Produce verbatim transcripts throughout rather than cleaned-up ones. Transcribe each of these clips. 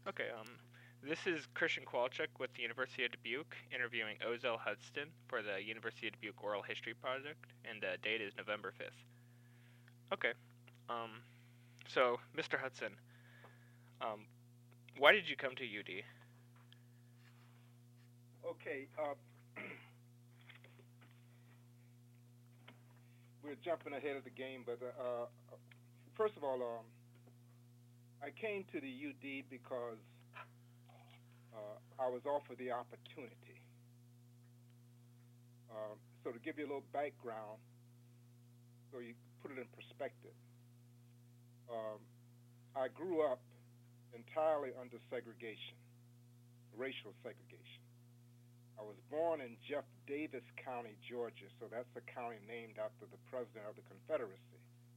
Okay, um, this is Christian Kowalczyk with the University of Dubuque interviewing Ozell Hudson for the University of Dubuque Oral History Project, and the date is November fifth. Okay, um, so, Mister Hudson, um, why did you come to U D? Okay, uh, we're jumping ahead of the game, but uh, first of all, um, I came to the U D because uh, I was offered the opportunity. Um, so to give you a little background, so you put it in perspective, um, I grew up entirely under segregation, racial segregation. I was born in Jeff Davis County, Georgia, so that's a county named after the president of the Confederacy.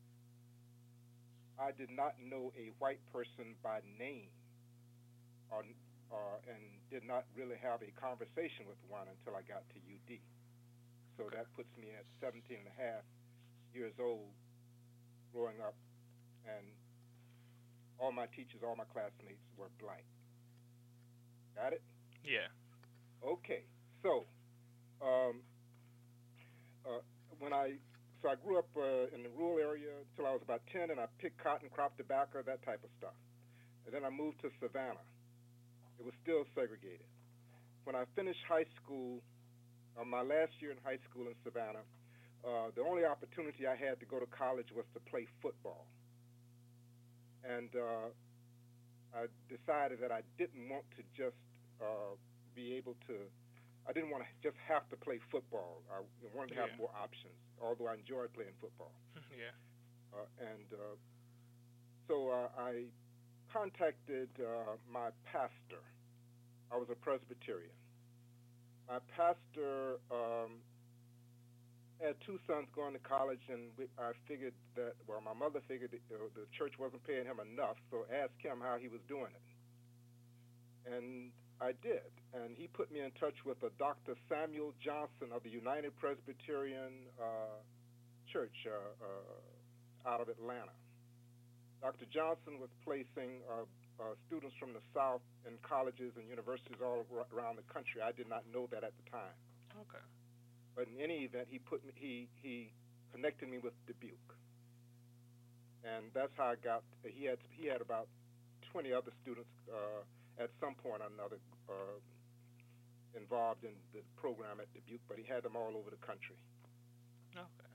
I did not know a white person by name, or, or, and did not really have a conversation with one until I got to U D. So Okay. that puts me at seventeen and a half years old, growing up, and all my teachers, all my classmates were black. Got it? Yeah. Okay. So, um, uh, when I so I grew up uh, in the rural area until I was about ten, and I picked cotton, crop tobacco, that type of stuff. And then I moved to Savannah. It was still segregated. When I finished high school, uh, my last year in high school in Savannah, uh, the only opportunity I had to go to college was to play football. And uh, I decided that I didn't want to just uh, be able to, I didn't want to just have to play football. I wanted to have Yeah. more options, although I enjoyed playing football. Yeah. Uh, and uh, so uh, I contacted uh, my pastor. I was a Presbyterian. My pastor um, had two sons going to college, and we, I figured that, well, my mother figured that, uh, the church wasn't paying him enough, so asked him how he was doing it. And I did. And he put me in touch with a Doctor Samuel Johnson of the United Presbyterian uh, Church uh, uh, out of Atlanta. Doctor Johnson was placing uh, uh, students from the South in colleges and universities all around the country. I did not know that at the time. Okay. But in any event, he put me, he he connected me with Dubuque, and that's how I got. He had he had about twenty other students uh, at some point or another uh, involved in the program at Dubuque, but he had them all over the country. Okay.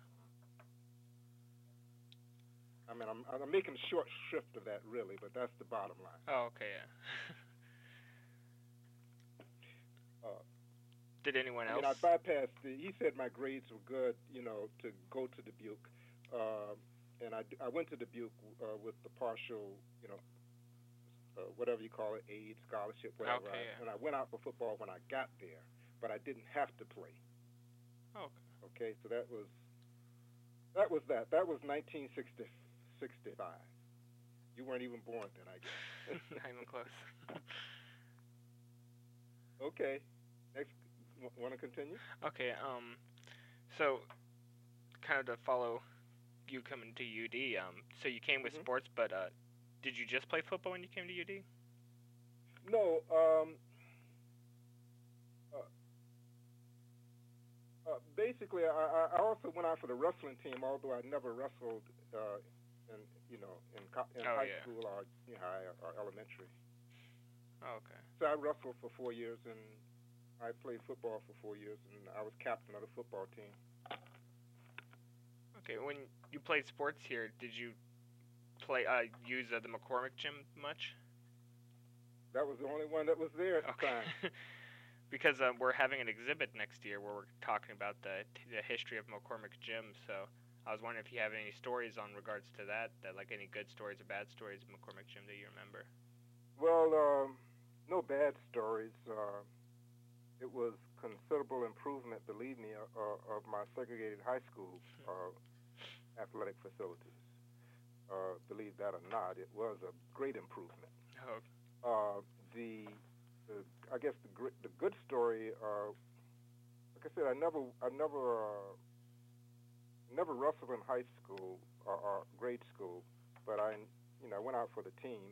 I mean, I'm I'm making short shrift of that, really, but that's the bottom line. Oh, okay, yeah. Uh, Did anyone I else? mean, I bypassed. The, he said my grades were good, you know, to go to Dubuque, uh, and I, I went to Dubuque uh, with the partial, you know, uh, whatever you call it, aid, scholarship, whatever. Okay, I, yeah. and I went out for football when I got there, but I didn't have to play. Okay. Okay, so that was that was that. That was nineteen sixty-five. You weren't even born then, I guess. Not even close. Okay. Next, want to continue? Okay. Um. So, kind of to follow you coming to U D. Um. So you came with Mhm. sports, but uh, did you just play football when you came to U D? No. Um. Uh, uh, basically, I, I also went out for the wrestling team, although I never wrestled uh, in you know in, co- in Oh, high yeah. school or you know, high or elementary. Oh, okay. So I wrestled for four years, and I played football for four years, and I was captain of the football team. Okay. When you played sports here, did you play uh use uh, the McCormick gym much? That was the only one that was there at the Okay. time. Because um, we're having an exhibit next year where we're talking about the the history of McCormick Gym. So I was wondering if you have any stories on regards to that, that like any good stories or bad stories of McCormick Gym that you remember. Well, um, no bad stories. Uh, it was considerable improvement, believe me, uh, uh, of my segregated high school uh, athletic facilities. Uh, believe that or not, it was a great improvement. Oh, Uh, the, the, I guess the gr- the good story. Uh, like I said, I never, I never, uh, never wrestled in high school or, or grade school, but I, you know, I went out for the team, and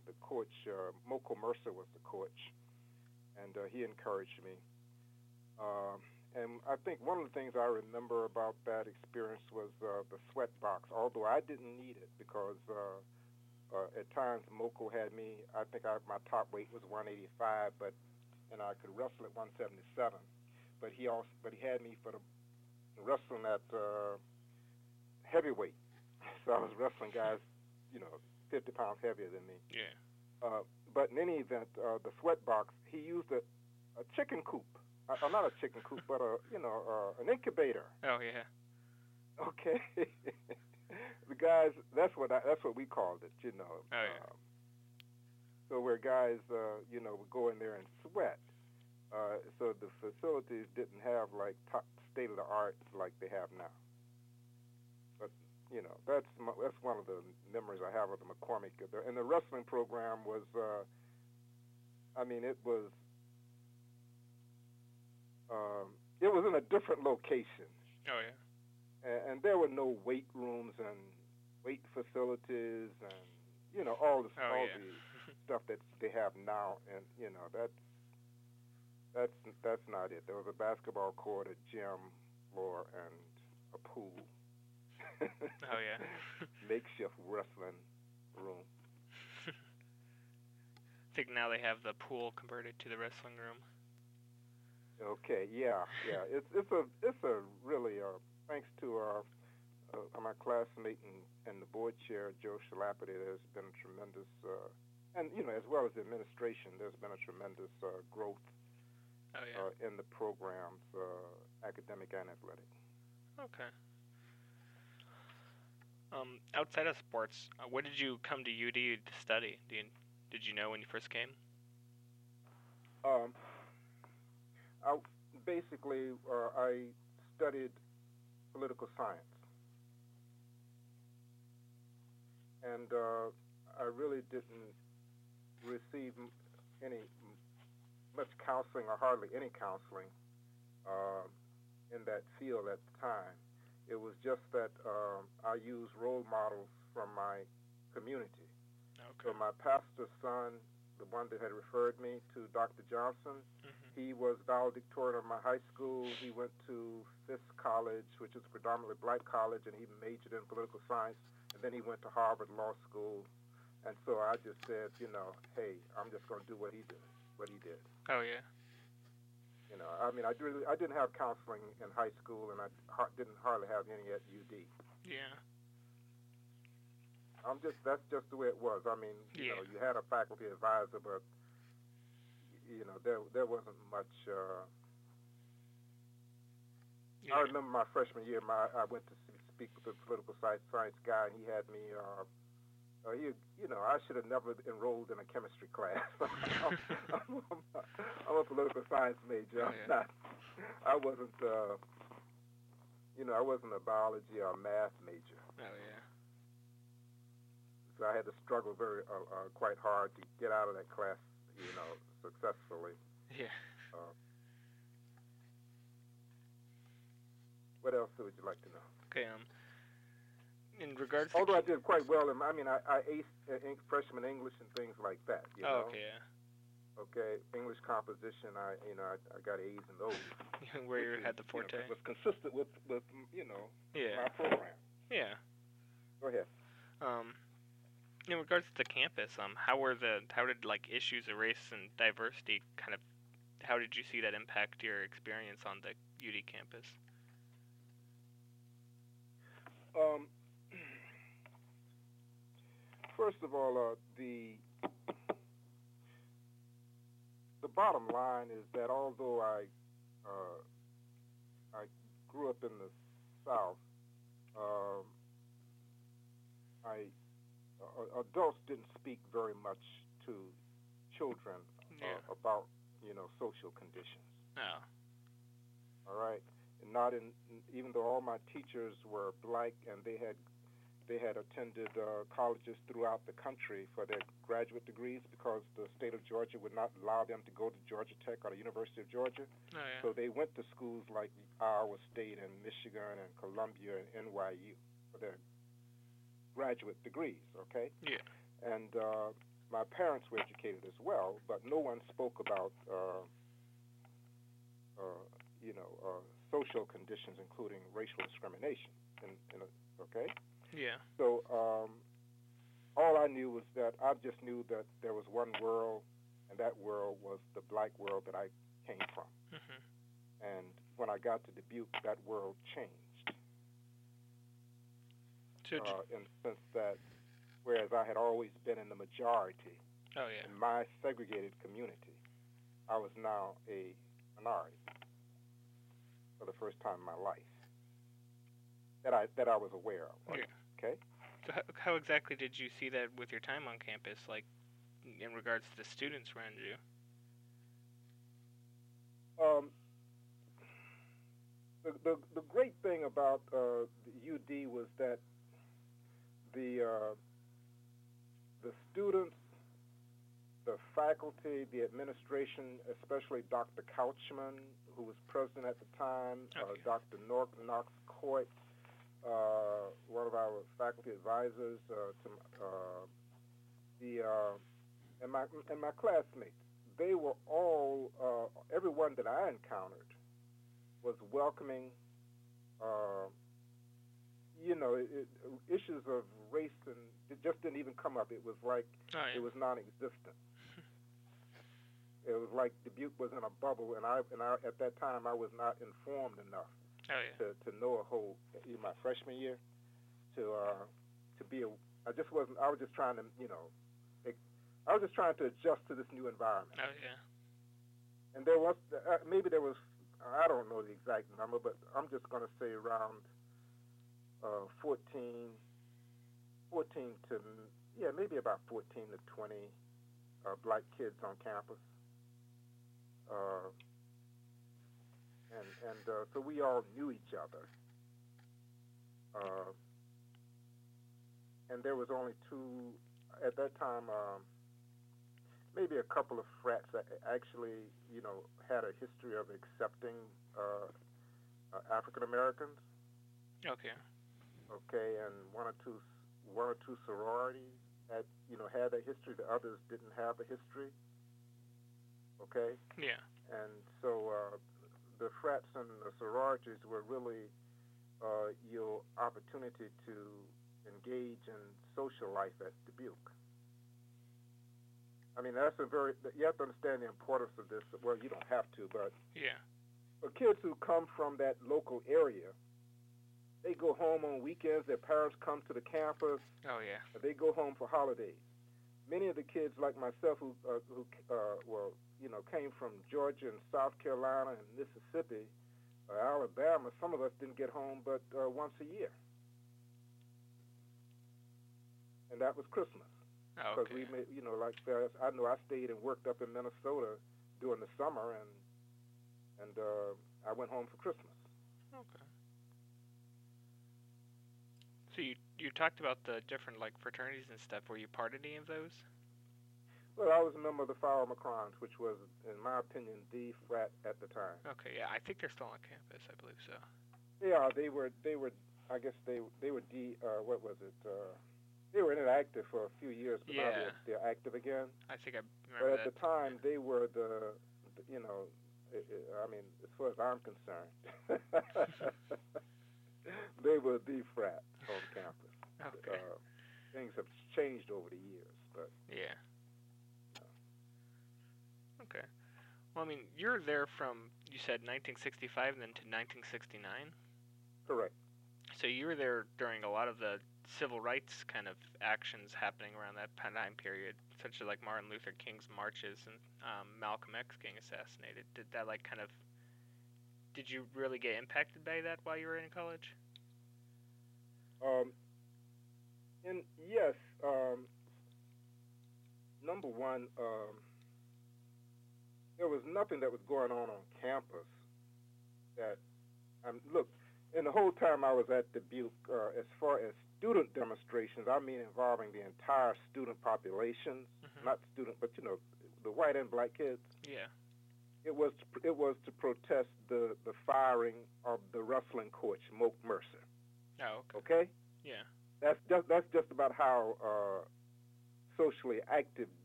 the coach, uh, Moko Mercer was the coach, and uh, he encouraged me. Um, and I think one of the things I remember about that experience was uh, the sweat box, although I didn't need it because uh, uh, at times Moko had me, I think I, my top weight was one eighty-five, but and I could wrestle at one seventy-seven. But he also, but he had me for the wrestling at uh, heavyweight. So I was wrestling guys, you know, fifty pounds heavier than me. Yeah. Uh, but in any event, uh, the sweat box, he used a, a chicken coop. Uh, not a chicken coop, but a you know uh, an incubator. Oh yeah. Okay. The guys, that's what I, that's what we called it, you know. Oh yeah. Um, so where guys, uh, you know, would go in there and sweat. Uh, so the facilities didn't have like top state of the art like they have now. But you know, that's my, that's one of the memories I have of the McCormick. And the wrestling program was, uh, I mean, it was. Um, it was in a different location. Oh yeah. And, and there were no weight rooms and weight facilities and you know all the oh, all yeah. the stuff that they have now. And you know that's that's that's not it. There was a basketball court, a gym floor, and a pool. Oh yeah. Makeshift wrestling room. I think now they have the pool converted to the wrestling room. Okay, yeah, yeah. It's it's a it's a really uh, thanks to our uh, my classmate and, and the board chair Joe Schlapperty. There's been a tremendous uh, and you know as well as the administration. There's been a tremendous uh, growth oh, yeah. uh, in the programs, uh, academic and athletic. Okay. Um, outside of sports, uh, what did you come to U D to study? Did you, did you know when you first came? Um. I, basically, uh, I studied political science, and uh, I really didn't receive any much counseling or hardly any counseling uh, in that field at the time. It was just that um, I used role models from my community. Okay. So my pastor's son, the one that had referred me to Doctor Johnson, mm-hmm. He was valedictorian of my high school. He went to Fisk College, which is a predominantly black college, and he majored in political science. And then he went to Harvard Law School. And so I just said, you know, hey, I'm just going to do what he did, what he did. Oh yeah. You know, I mean, I really, I didn't have counseling in high school, and I ha- didn't hardly have any at U D. Yeah. I'm just, that's just the way it was. I mean, you yeah. know, you had a faculty advisor, but you know, there there wasn't much. Uh, yeah. I remember my freshman year, my I went to speak with a political science, science guy, and he had me. Uh, uh, he, you know, I should have never enrolled in a chemistry class. I'm, I'm, I'm a political science major. I'm yeah. not. I wasn't. Uh, you know, I wasn't a biology or math major. Oh yeah. So I had to struggle very, uh, uh, quite hard to get out of that class. You know, successfully. Yeah. Uh, what else would you like to know? Okay. Um. In regards. Although to I did quite well, in, I mean, I, I aced uh, freshman English and things like that. You oh, know? okay. Yeah. Okay, English composition. I, you know, I, I got A's in those. Where you had the forte. You know, was consistent with, with, you know, yeah. my program. Yeah. Go ahead. Um. In regards to the campus, um, how were the how did like issues of race and diversity kind of how did you see that impact your experience on the U D campus? Um, first of all, uh, the the bottom line is that although I uh, I grew up in the South, um, I Uh, adults didn't speak very much to children uh, yeah. about, you know, social conditions. Oh. All right, and not in even though all my teachers were black and they had they had attended uh, colleges throughout the country for their graduate degrees because the state of Georgia would not allow them to go to Georgia Tech or the University of Georgia. Oh, yeah. So they went to schools like Iowa State and Michigan and Columbia and N Y U for their graduate degrees, okay? Yeah. And uh, my parents were educated as well, but no one spoke about, uh, uh, you know, uh, social conditions, including racial discrimination. In, in a, okay? Yeah. So um, all I knew was that I just knew that there was one world, and that world was the black world that I came from. Mm-hmm. And when I got to Dubuque, that world changed. So uh, in the sense that, whereas I had always been in the majority oh yeah. in my segregated community, I was now a minority for the first time in my life that I that I was aware of. Yeah. Okay. So how, how exactly did you see that with your time on campus, like in regards to the students around you? Um, the, the the great thing about uh, the U D was that the uh, the students, the faculty, the administration, especially Doctor Couchman, who was president at the time, okay. uh, Doctor Knox, Knox Coit, uh, one of our faculty advisors, uh, to, uh, the uh, and my and my classmates. They were all, uh, everyone that I encountered was welcoming. Uh, you know, it, it, issues of race and it just didn't even come up. It was like oh, yeah. it was non-existent. It was like Dubuque was in a bubble, and I and I at that time I was not informed enough oh, yeah. to, to know a whole. In my freshman year, to uh, to be a, I just wasn't. I was just trying to, you know. I was just trying to adjust to this new environment. Oh, yeah. And there was, uh, maybe there was, I don't know the exact number, but I'm just going to say around uh, fourteen, fourteen to, yeah, maybe about fourteen to twenty uh, black kids on campus. Uh, and and uh, so we all knew each other. Uh, and there was only two, at that time, um, maybe a couple of frats that actually, you know, had a history of accepting uh, uh, African Americans. Okay. Okay, and one or two, one or two sororities had, you know, had a history. The others didn't have a history. Okay. Yeah. And so uh, the frats and the sororities were really uh, your opportunity to engage in social life at Dubuque. I mean, that's a very, you have to understand the importance of this. Well, you don't have to, but yeah. For kids who come from that local area, they go home on weekends, their parents come to the campus. Oh, yeah. They go home for holidays. Many of the kids like myself who, uh, who uh, well, you know, came from Georgia and South Carolina and Mississippi, uh, Alabama, some of us didn't get home but uh, once a year. And that was Christmas. Because okay. we, made, you know, like I know I stayed and worked up in Minnesota during the summer, and and uh, I went home for Christmas. Okay. So you you talked about the different like fraternities and stuff. Were you part of any of those? Well, I was a member of the Phi Alpha Macrons, which was, in my opinion, the frat at the time. Okay, yeah, I think they're still on campus. I believe so. Yeah, they were. They were. I guess they they were D. Uh, what was it? Uh, They were inactive for a few years, but yeah. now they're, they're active again. I think I remember But at that. the time, they were the, the you know, it, it, I mean, as far as I'm concerned, they were the frat on campus. Okay. Uh, things have changed over the years, but yeah. No. Okay. Well, I mean, you're there from, you said nineteen sixty-five and then to nineteen sixty-nine? Correct. So you were there during a lot of the civil rights kind of actions happening around that time period, such as like Martin Luther King's marches and um, Malcolm X getting assassinated. Did that like kind of, did you really get impacted by that while you were in college? Um, and yes, um, number one, um, there was nothing that was going on on campus that, um, look, and the whole time I was at Dubuque, uh, as far as student demonstrations, I mean involving the entire student population, mm-hmm. not student, but, you know, the white and black kids. Yeah. It was to, it was to protest the, the firing of the wrestling coach, Moke Mercer. Oh, okay. Okay? Yeah. That's just, that's just about how uh, socially active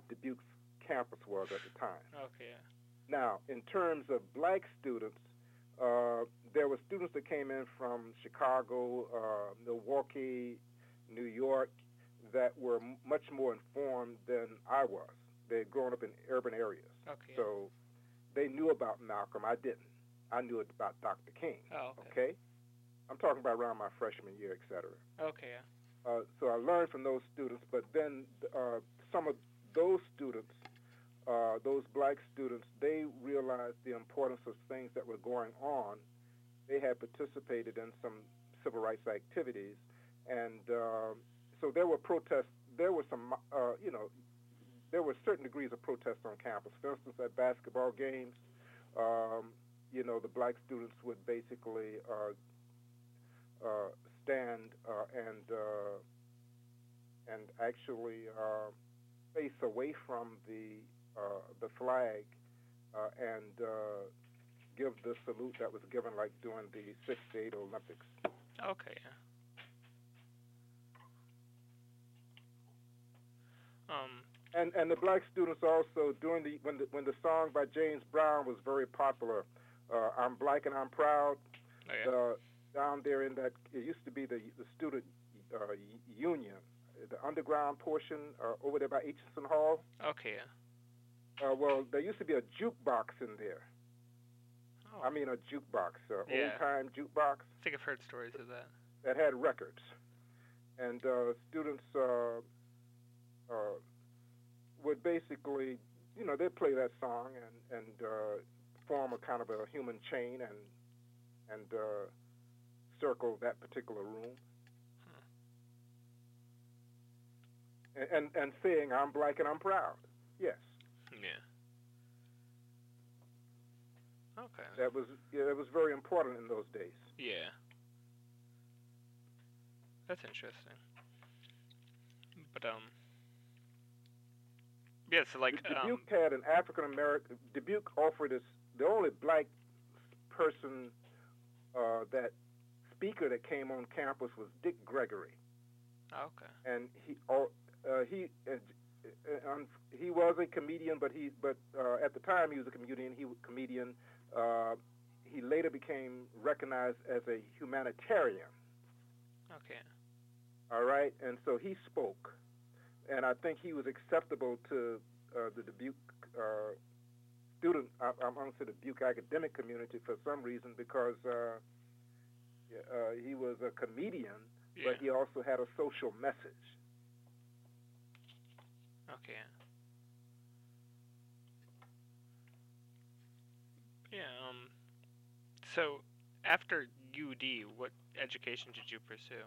Dubuque's campus was at the time. Okay. Yeah. Now, in terms of black students, uh, there were students that came in from Chicago, uh, Milwaukee, New York, that were m- much more informed than I was. They had grown up in urban areas. Okay. So they knew about Malcolm. I didn't. I knew about Doctor King. Oh, okay. Okay? I'm talking about around my freshman year, et cetera. Okay. Yeah. Uh, so I learned from those students, but then uh, some of those students, uh, those black students, they realized the importance of things that were going on. They had participated in some civil rights activities, and uh, so there were protests. There were some, uh, you know, there were certain degrees of protest on campus. For instance, at basketball games, um, you know, the black students would basically uh, uh, stand uh, and uh, and actually uh, face away from the uh, the flag uh, and uh, give the salute that was given, like during the sixty-eight Olympics. Okay. Yeah. Um. And and the black students also during the when the when the song by James Brown was very popular, uh, I'm Black and I'm Proud. Oh, yeah. Uh, down there in that, it used to be the the student uh, union, the underground portion uh, over there by Aitchison Hall. Okay. Yeah. Uh, well, there used to be a jukebox in there. Oh. I mean, a jukebox, uh, Yeah. old-time jukebox I think I've heard stories of that. that had records, and uh, students uh, uh, would basically, you know, they'd play that song and and uh, form a kind of a human chain and and uh, circle that particular room, Hmm. and, and and saying, "I'm black and I'm proud." Yes, Yeah. Okay. that was yeah, that was very important in those days. Yeah. That's interesting. But um. Yeah. So like um. Dubuque had an African American. Dubuque offered us the only black person uh, that speaker that came on campus was Dick Gregory, Okay. and he uh, he uh, uh, he was a comedian, but he but uh, at the time he was a comedian. He was a comedian. Uh, he later became recognized as a humanitarian. Okay. All right, and so he spoke, and I think he was acceptable to uh, the Dubuque uh, student, I, I'm going to say the Dubuque academic community for some reason, because uh, uh, he was a comedian, Yeah. but he also had a social message. Okay. Yeah. Um. So after U D, what education did you pursue?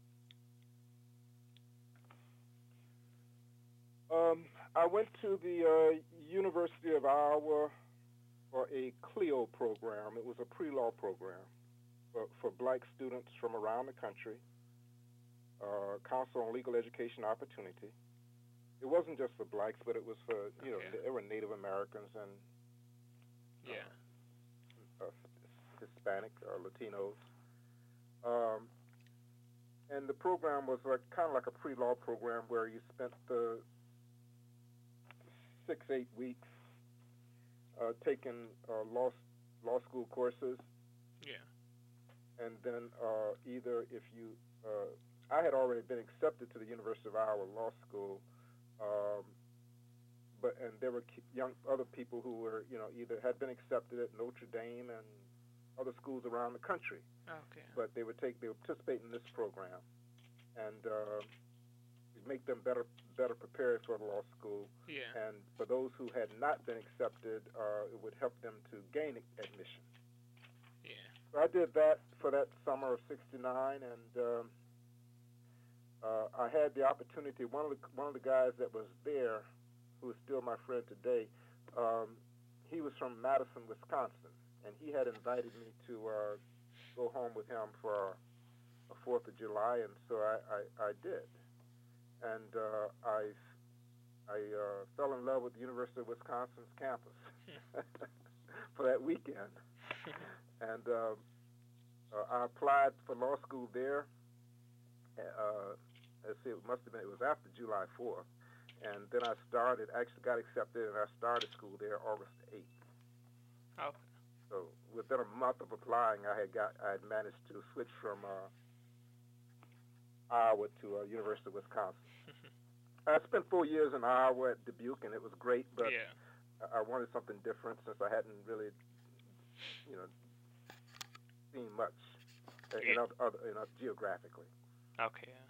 Um, I went to the uh, University of Iowa for a CLEO program. It was a pre-law program for, for black students from around the country, uh, Council on Legal Education Opportunity. It wasn't just for blacks, but it was for, you know, Okay. there were Native Americans and Yeah. uh, Hispanic or Latinos. Um, and the program was like kind of like a pre-law program where you spent the six, eight weeks uh, taking uh, law law school courses, Yeah. and then uh, either if you, uh, I had already been accepted to the University of Iowa Law School, um, but and there were ki- young other people who were, you know, either had been accepted at Notre Dame and other schools around the country, Okay. but they would take, they would participate in this program, and uh, make them better better prepared for the law school. Yeah. And for those who had not been accepted, uh, it would help them to gain admission. Yeah. So I did that for that summer of sixty-nine, and um, uh, I had the opportunity. One of the one of the guys that was there, who is still my friend today, um, he was from Madison, Wisconsin, and he had invited me to uh, go home with him for a Fourth of July, and so I, I, I did. And uh, I, I uh, fell in love with the University of Wisconsin's campus for that weekend. And uh, uh, I applied for law school there. Uh, let's see, it must have been, it was after July fourth. and then I started, actually got accepted, and I started school there August eighth. Oh. So within a month of applying, I had got, I had managed to switch from uh, Iowa to uh, University of Wisconsin. I spent four years in Iowa at Dubuque, and it was great, but yeah. I wanted something different since I hadn't really, you know, seen much, you know, other, you know, geographically. Okay. Yeah.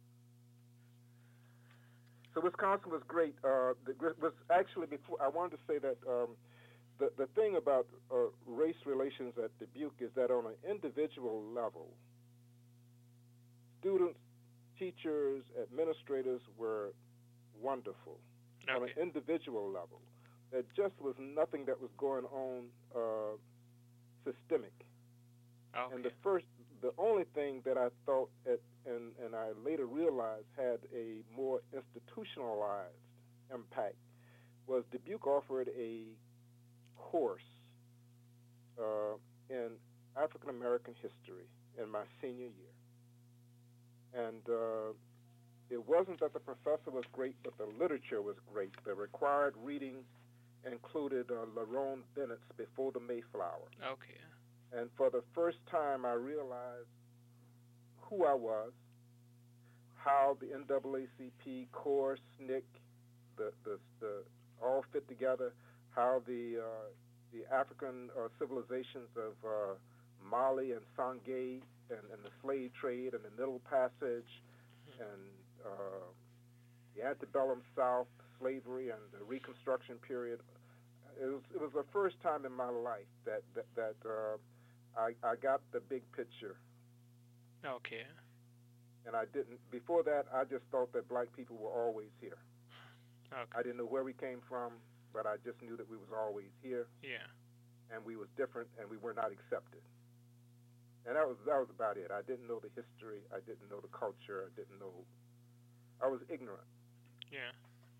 So Wisconsin was great. Uh, the, was actually before I wanted to say that um, the the thing about uh, race relations at Dubuque is that on an individual level, students, teachers, administrators were wonderful. Okay. On an individual level. There just was nothing that was going on uh, systemic. Okay. And the first, the only thing that I thought, at, and, and I later realized had a more institutionalized impact, was Dubuque offered a course uh, in African American history in my senior year. And uh, it wasn't that the professor was great, but the literature was great. The required reading included uh, Lerone Bennett's Before the Mayflower. Okay. And for the first time, I realized who I was, how the N double A C P, CORE, S N C C, the, the, the, all fit together, how the, uh, the African uh, civilizations of uh, Mali and Sangay and, and the slave trade and the Middle Passage and uh, the antebellum South, slavery, and the Reconstruction period. It was, it was the first time in my life that that, that uh, I, I got the big picture. Okay. And I didn't. Before that, I just thought that black people were always here. Okay. I didn't know where we came from, but I just knew that we was always here. Yeah. And we was different, and we were not accepted. And that was that was about it. I didn't know the history. I didn't know the culture. I didn't know. I was ignorant. Yeah.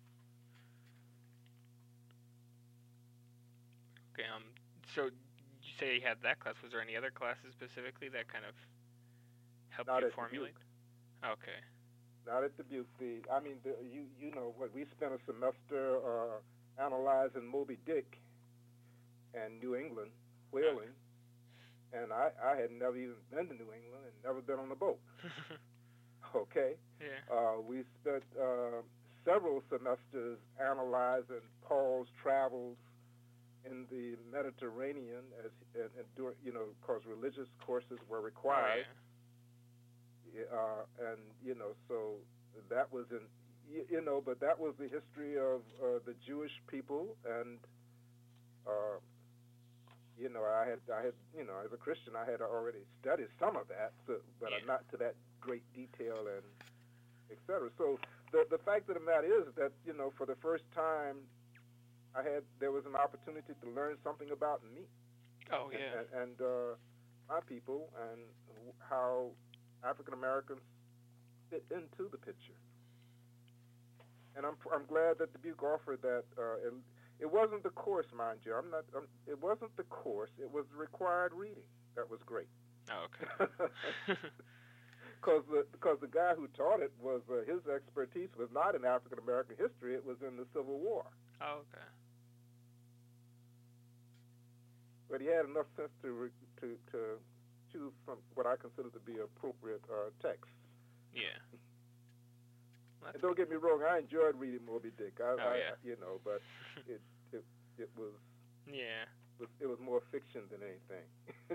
Okay. Um. So you say you had that class. Was there any other classes specifically that kind of helped Not you at formulate? Dubuque. Okay. Not at Dubuque. The I mean, the, you you know what? We spent a semester uh, analyzing Moby Dick and New England whaling. Okay. And I, I had never even been to New England and never been on a boat. Okay? Yeah. Uh, we spent uh, several semesters analyzing Paul's travels in the Mediterranean, as and, and during, you know, because religious courses were required. Oh, yeah. Uh, and, you know, so that was in, you, you know, but that was the history of uh, the Jewish people and, uh, you know, I had, I had, you know, as a Christian, I had already studied some of that, so, but yeah. not to that great detail and et cetera. So the the fact of the matter is that, you know, for the first time, I had there was an opportunity to learn something about me. Oh yeah. And, and, and uh, my people and how African Americans fit into the picture. And I'm I'm glad that Dubuque offered that. Uh, It wasn't the course, mind you. I'm not. Um, it wasn't the course. It was required reading. That was great. Oh, okay. Because the because the guy who taught it was uh, his expertise was not in African American history. It was in the Civil War. Oh, okay. But he had enough sense to re, to to choose some what I consider to be appropriate uh, text. Yeah. And don't get me wrong, I enjoyed reading Moby Dick. I, oh, I, yeah. You know, but it it it was yeah it was, it was more fiction than anything.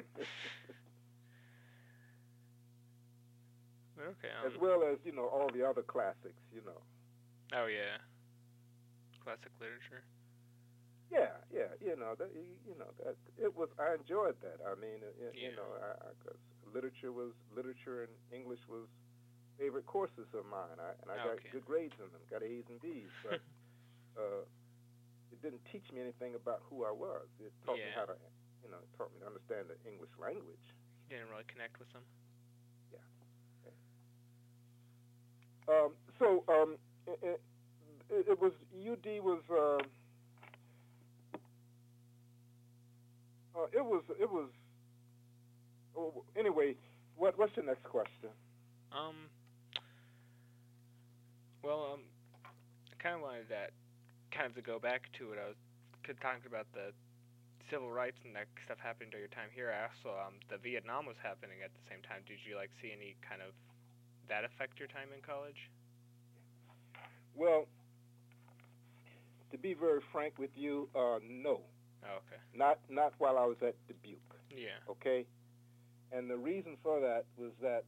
Okay. Um, as well as, you know, all the other classics, you know. Oh yeah. Classic literature. Yeah, yeah, you know that you know that it was. I enjoyed that. I mean, it, yeah. you know, I, I, cause literature was literature and English was favorite courses of mine. I, and I got okay. good grades in them, got A's and B's, but uh, it didn't teach me anything about who I was. It taught yeah. me how to, you know, it taught me to understand the English language. You didn't really connect with them. Yeah. Okay. Um, so um, it, it, it was U D was. Uh, uh, it was it was. Oh, anyway, what what's the next question? Um. Well, um, kind of wanted that, kind of to go back to what I was talking about, the civil rights and that stuff happening during your time here. Also, um, the Vietnam was happening at the same time. Did you like see any kind of that affect your time in college? Well, to be very frank with you, uh, no. Oh, okay. Not not while I was at Dubuque. Yeah. Okay. And the reason for that was that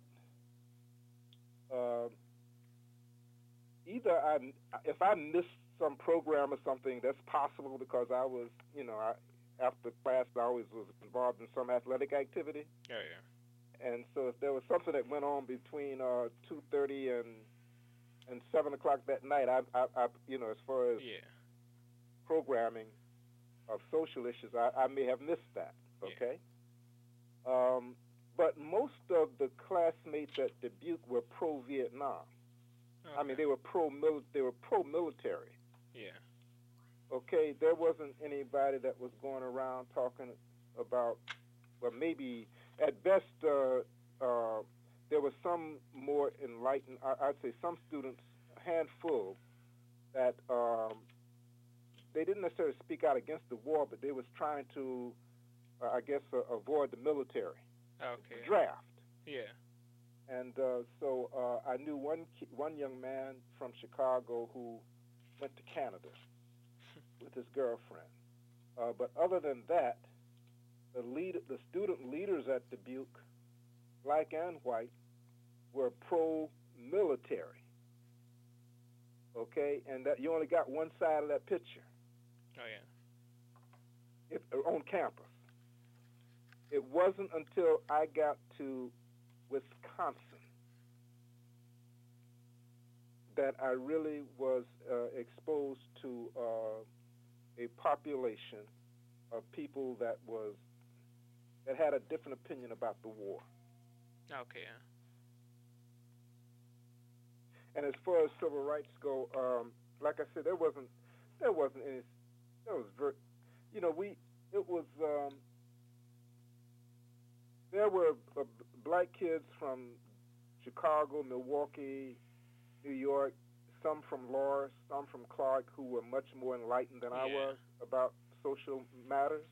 uh, either I, if I missed some program or something, that's possible because I was, you know, I, after class I always was involved in some athletic activity. Oh, yeah. And so if there was something that went on between uh, two thirty and and seven o'clock that night, I, I, I, you know, as far as yeah. programming of social issues, I, I may have missed that. Okay. Yeah. Um, but most of the classmates at Dubuque were pro-Vietnam. Okay. I mean, they were pro-mil- they were pro-military. Yeah. Okay. There wasn't anybody that was going around talking about, well, maybe at best. Uh, uh, There was some more enlightened, I'd say some students, a handful, that um, they didn't necessarily speak out against the war, but they was trying to, uh, I guess, uh, avoid the military. Okay. The draft. Yeah. And uh, so uh, I knew one one young man from Chicago who went to Canada with his girlfriend. Uh, but other than that, the lead, the student leaders at Dubuque, black and white, were pro-military, okay? And that you only got one side of that picture. Oh, yeah. If, on campus. It wasn't until I got to Wisconsin that I really was uh, exposed to uh, a population of people that was that had a different opinion about the war. Okay, yeah. And as far as civil rights go, um, like I said, there wasn't, there wasn't any, there was very, you know, we, it was, um, there were uh, black kids from Chicago, Milwaukee, New York, some from Loras, some from Clark, who were much more enlightened than yeah. I was about social matters.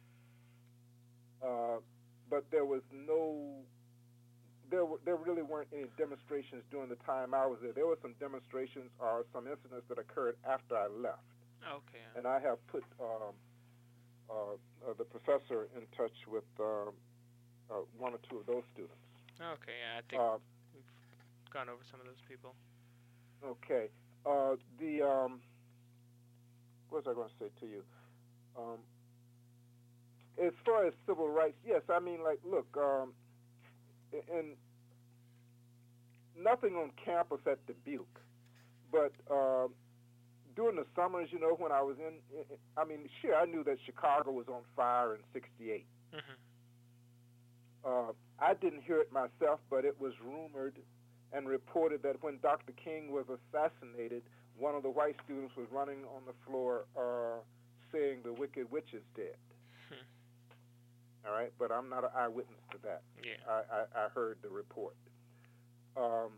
Uh, but there was no, there were, there really weren't any demonstrations during the time I was there. There were some demonstrations or some incidents that occurred after I left. Okay. And I have put um, uh, uh, the professor in touch with um, uh, one or two of those students. Okay, yeah, I think uh, we've gone over some of those people. Okay. Uh, the, um, what was I going to say to you? Um, as far as civil rights, yes, I mean, like, look, um, and nothing on campus at Dubuque, but uh, during the summers, you know, when I was in, I mean, sure, I knew that Chicago was on fire in sixty-eight. Mm-hmm. Uh, I didn't hear it myself, but it was rumored and reported that when Doctor King was assassinated, one of the white students was running on the floor uh, saying the Wicked Witch is dead. Hmm. All right, but I'm not an eyewitness to that. Yeah. I, I, I heard the report. Um,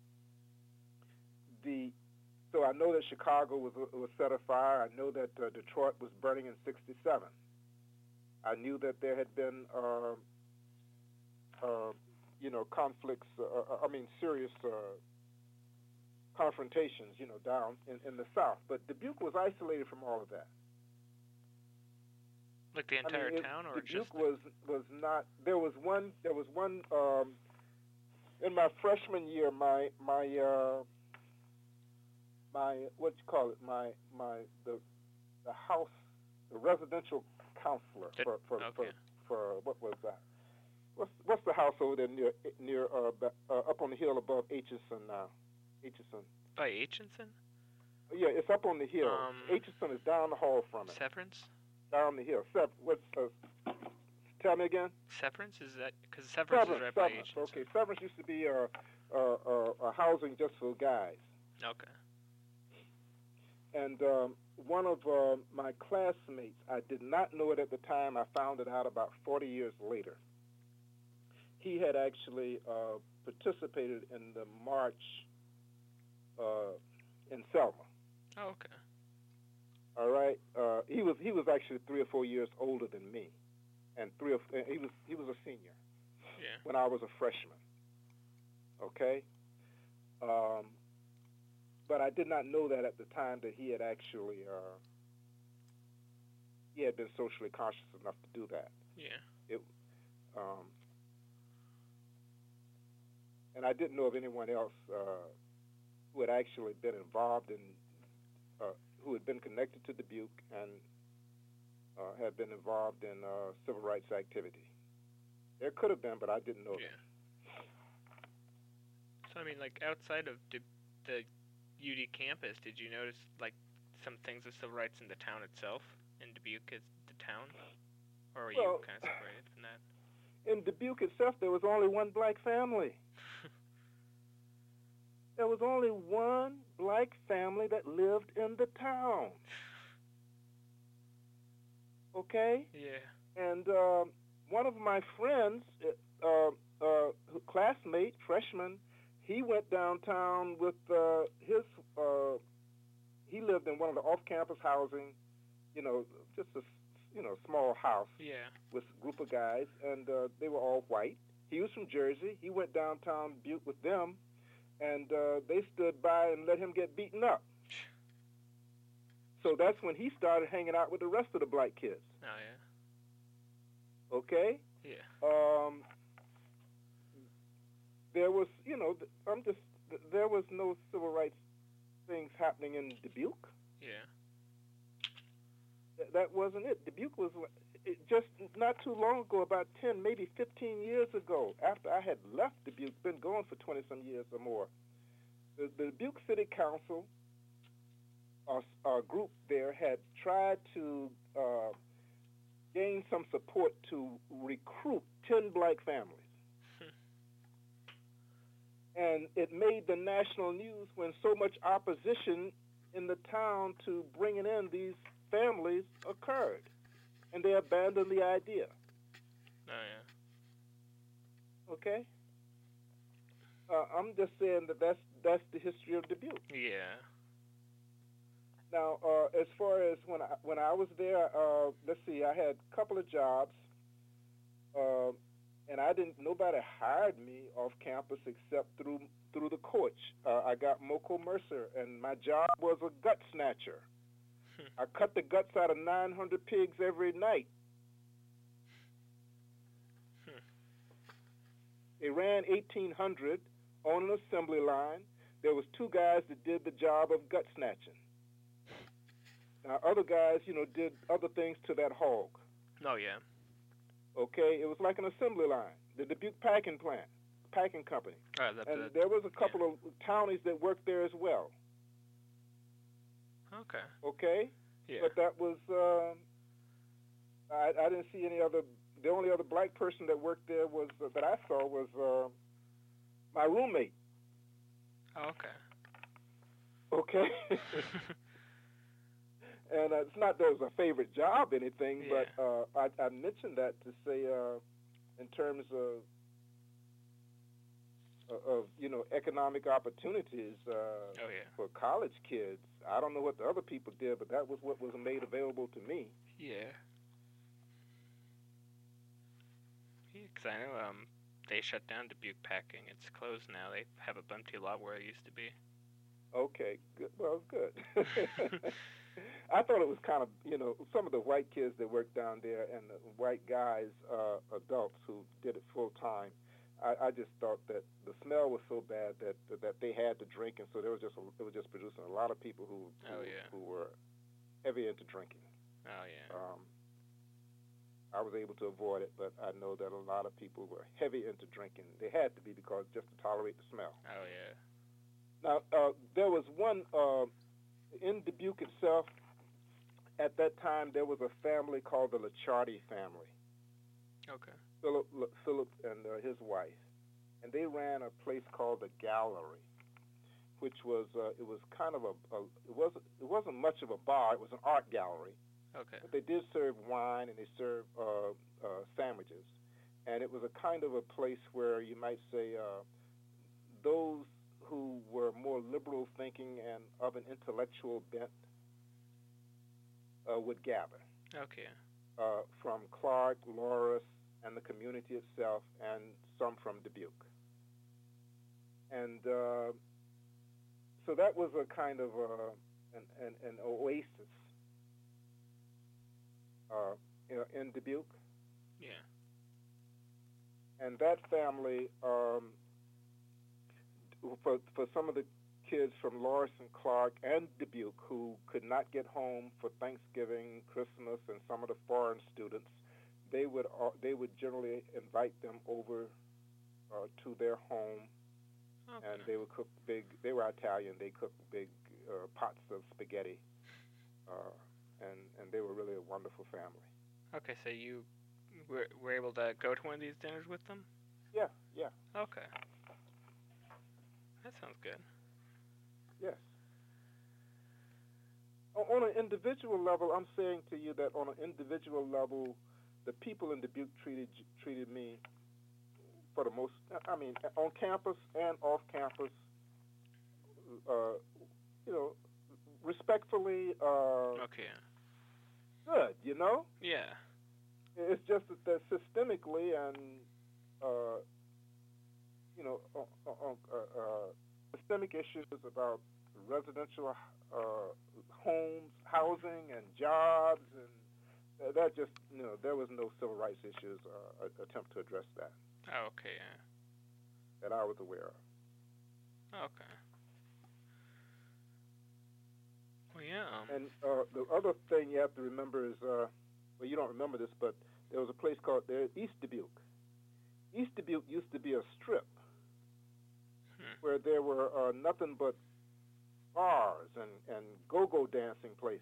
the so I know that Chicago was was set afire. I know that uh, Detroit was burning in sixty-seven. I knew that there had been, uh, uh, you know, conflicts. Uh, I mean, serious uh, confrontations, you know, down in, in the South. But Dubuque was isolated from all of that. Like the entire I mean, it, town, or Dubuque just was was not. There was one. There was one um, in my freshman year. My my uh, my what you call it? My my the the house, the residential counselor the, for for, okay. for for what was that? What's what's the house over there near near uh, uh, up on the hill above Aitchison now? Aitchison. By Aitchison? Yeah, it's up on the hill. Um, Aitchison is down the hall from it. Severance? Down the hill. Sep- what's, uh, tell me again? Severance? Is that... Because Severance, Severance, is right Severance. by Aitchison. Okay, Severance used to be a, a, a, a housing just for guys. Okay. And um, one of uh, my classmates, I did not know it at the time. I found it out about forty years later. He had actually uh, participated in the march uh, in Selma. Oh, okay. All right. Uh, he was he was actually three or four years older than me, and three or he was he was a senior Yeah. when I was a freshman. Okay. Um, but I did not know that at the time that he had actually uh, he had been socially conscious enough to do that. Yeah. It um, and I didn't know of anyone else uh, who had actually been involved in uh, who had been connected to Dubuque and uh, had been involved in uh, civil rights activity. There could have been, but I didn't know Yeah. that. So I mean, like outside of the, the U D campus, did you notice like some things of civil rights in the town itself, in Dubuque as the town, or were you Well, kind of separated from that? in Dubuque itself, there was only one black family. There was only one black family that lived in the town. Okay? Yeah. And um, one of my friends, uh, uh, classmate, freshman, he went downtown with uh, his, uh, he lived in one of the off-campus housing, you know, just a, you know, small house. Yeah. With a group of guys, and uh, they were all white. He was from Jersey. He went downtown Butte with them, and uh, they stood by and let him get beaten up. So that's when he started hanging out with the rest of the black kids. Oh, yeah. Okay? Yeah. Um, there was, you know, I'm just, there was no civil rights things happening in Dubuque. Yeah. Th- that wasn't it. Dubuque was it just not too long ago, about ten, maybe fifteen years ago, after I had left Dubuque, been going for twenty-some years or more. The, the Dubuque City Council, our, our group there, had tried to uh, gain some support to recruit ten black families. And it made the national news when so much opposition in the town to bringing in these families occurred. And they abandoned the idea. Oh, yeah. Okay? Uh, I'm just saying that that's, that's the history of Dubuque. Yeah. Now, uh, as far as when I, when I was there, uh, let's see, I had a couple of jobs, uh, and I didn't. Nobody hired me off campus except through through the coach. Uh, I got Moco Mercer, and my job was a gut snatcher. I cut the guts out of nine hundred pigs every night. They ran eighteen hundred on an assembly line. There was two guys that did the job of gut snatching. Now, other guys, you know, did other things to that hog. Oh, yeah. Okay? It was like an assembly line. The Dubuque Packing Plant, Packing Company. Oh, the, and the, there was a couple yeah. of townies that worked there as well. Okay. Okay? Yeah. But that was, um, I, I didn't see any other, the only other black person that worked there was, uh, that I saw was uh, my roommate. Oh, okay. Okay? And uh, it's not that it was a favorite job, anything, Yeah. but uh, I, I mentioned that to say, uh, in terms of, of you know, economic opportunities uh, Oh, yeah. for college kids. I don't know what the other people did, but that was what was made available to me. Yeah. Yeah, 'cause I know um they shut down Dubuque Packing. It's closed now. They have a empty lot where it used to be. Okay, good. Well, good. I thought it was kind of, you know, some of the white kids that worked down there and the white guys, uh, adults who did it full time. I, I just thought that the smell was so bad that that they had to drink, and so there was just a, it was just producing a lot of people who who, Oh, yeah. who were heavy into drinking. Oh, yeah. Um, I was able to avoid it, but I know that a lot of people were heavy into drinking. They had to be because just to tolerate the smell. Oh, yeah. Now, uh, there was one uh, in Dubuque itself. At that time, there was a family called the Licciardi family. Okay. Philip, Philip and uh, his wife, and they ran a place called the Gallery, which was uh, it was kind of a, a it wasn't it wasn't much of a bar. It was an art gallery. Okay. But they did serve wine and they served uh, uh, sandwiches, and it was a kind of a place where you might say uh, those who were more liberal thinking and of an intellectual bent uh, would gather. Okay. Uh, from Clark, Loras, and the community itself, and some from Dubuque. And uh, so that was a kind of uh, an, an, an oasis uh, in, in Dubuque. Yeah. And that family, um, for for some of the kids from Loras and Clark and Dubuque who could not get home for Thanksgiving, Christmas, and some of the foreign students, they would uh, they would generally invite them over uh, to their home, okay. and they would cook big. They were Italian. They cooked big uh, pots of spaghetti, uh, and and they were really a wonderful family. Okay, so you were, were able to go to one of these dinners with them? Yeah, yeah. Okay. That sounds good. Yes. On an individual level, I'm saying to you that on an individual level, the people in Dubuque treated treated me for the most. I mean, on campus and off campus, uh, you know, respectfully. Uh, okay. Good, you know. Yeah. It's just that they're systemically and, uh, you know, uh, uh, uh, systemic issues about residential uh, homes, housing, and jobs, and that just, you know, there was no civil rights issues uh, attempt to address that. Oh, okay, yeah. That I was aware of. Okay. Well, yeah. Um, and uh, the other thing you have to remember is, uh, well, you don't remember this, but there was a place called there, East Dubuque. East Dubuque used to be a strip hmm. where there were uh, nothing but bars and, and go-go dancing places.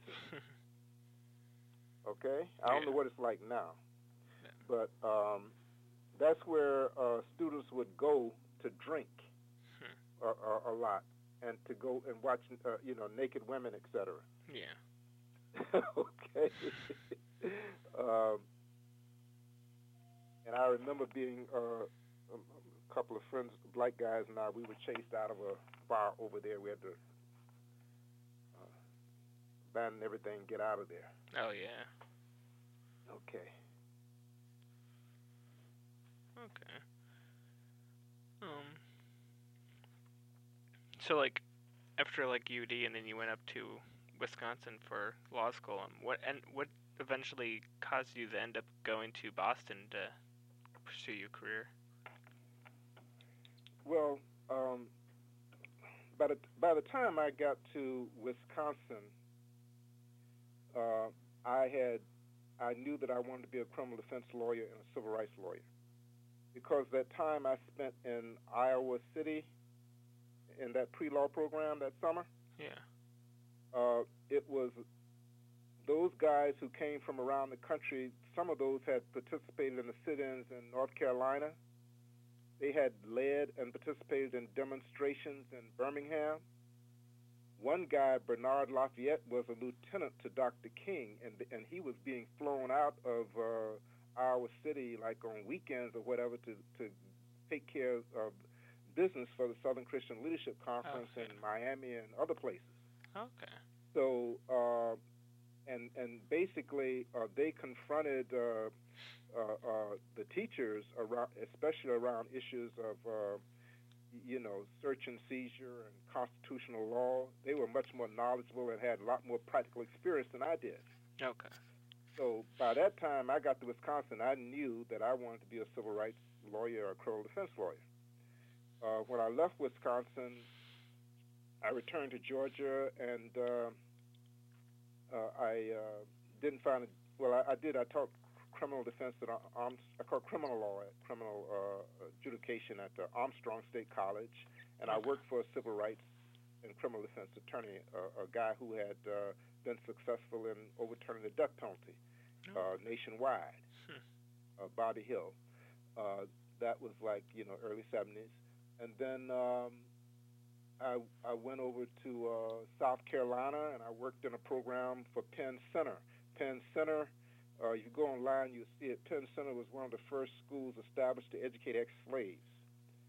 Okay? I don't yeah. know what it's like now. Yeah. But um, that's where uh, students would go to drink hmm. a, a, a lot and to go and watch, uh, you know, naked women, et cetera. Yeah. Okay. um, and I remember being uh, a couple of friends, black guys and I, we were chased out of a bar over there. We had to uh, abandon everything, get out of there. Oh, yeah. Okay. Okay. Um. So, like, after like U D, and then you went up to Wisconsin for law school. Um, what and what eventually caused you to end up going to Boston to pursue your career? Well, um, by the by the time I got to Wisconsin, uh, I had I knew that I wanted to be a criminal defense lawyer and a civil rights lawyer, because that time I spent in Iowa City in that pre-law program that summer. Yeah. Uh, it was those guys who came from around the country. Some of those had participated in the sit-ins in North Carolina. They had led and participated in demonstrations in Birmingham. One guy, Bernard Lafayette, was a lieutenant to Doctor King, and and he was being flown out of uh, Iowa City like on weekends or whatever to, to take care of business for the Southern Christian Leadership Conference okay. in Miami and other places. Okay. So, uh, and and basically, uh, they confronted uh, uh, uh, the teachers around, especially around issues of, uh, you know, search and seizure and constitutional law. They were much more knowledgeable and had a lot more practical experience than I did. Okay. So by that time I got to Wisconsin, I knew that I wanted to be a civil rights lawyer or a criminal defense lawyer. Uh, when I left Wisconsin, I returned to Georgia, and uh, uh, I uh, didn't find it. Well, I, I did. I taught criminal defense at Arms. I taught criminal law at criminal uh, adjudication at uh, Armstrong State College, and I worked for a civil rights and criminal defense attorney, uh, a guy who had uh, been successful in overturning the death penalty uh, nationwide, hmm. uh, Bobby Hill. Uh, that was like, you know, early seventies. And then um, I, I went over to uh, South Carolina, and I worked in a program for Penn Center. Penn Center, uh, you go online, you see it. Penn Center was one of the first schools established to educate ex-slaves.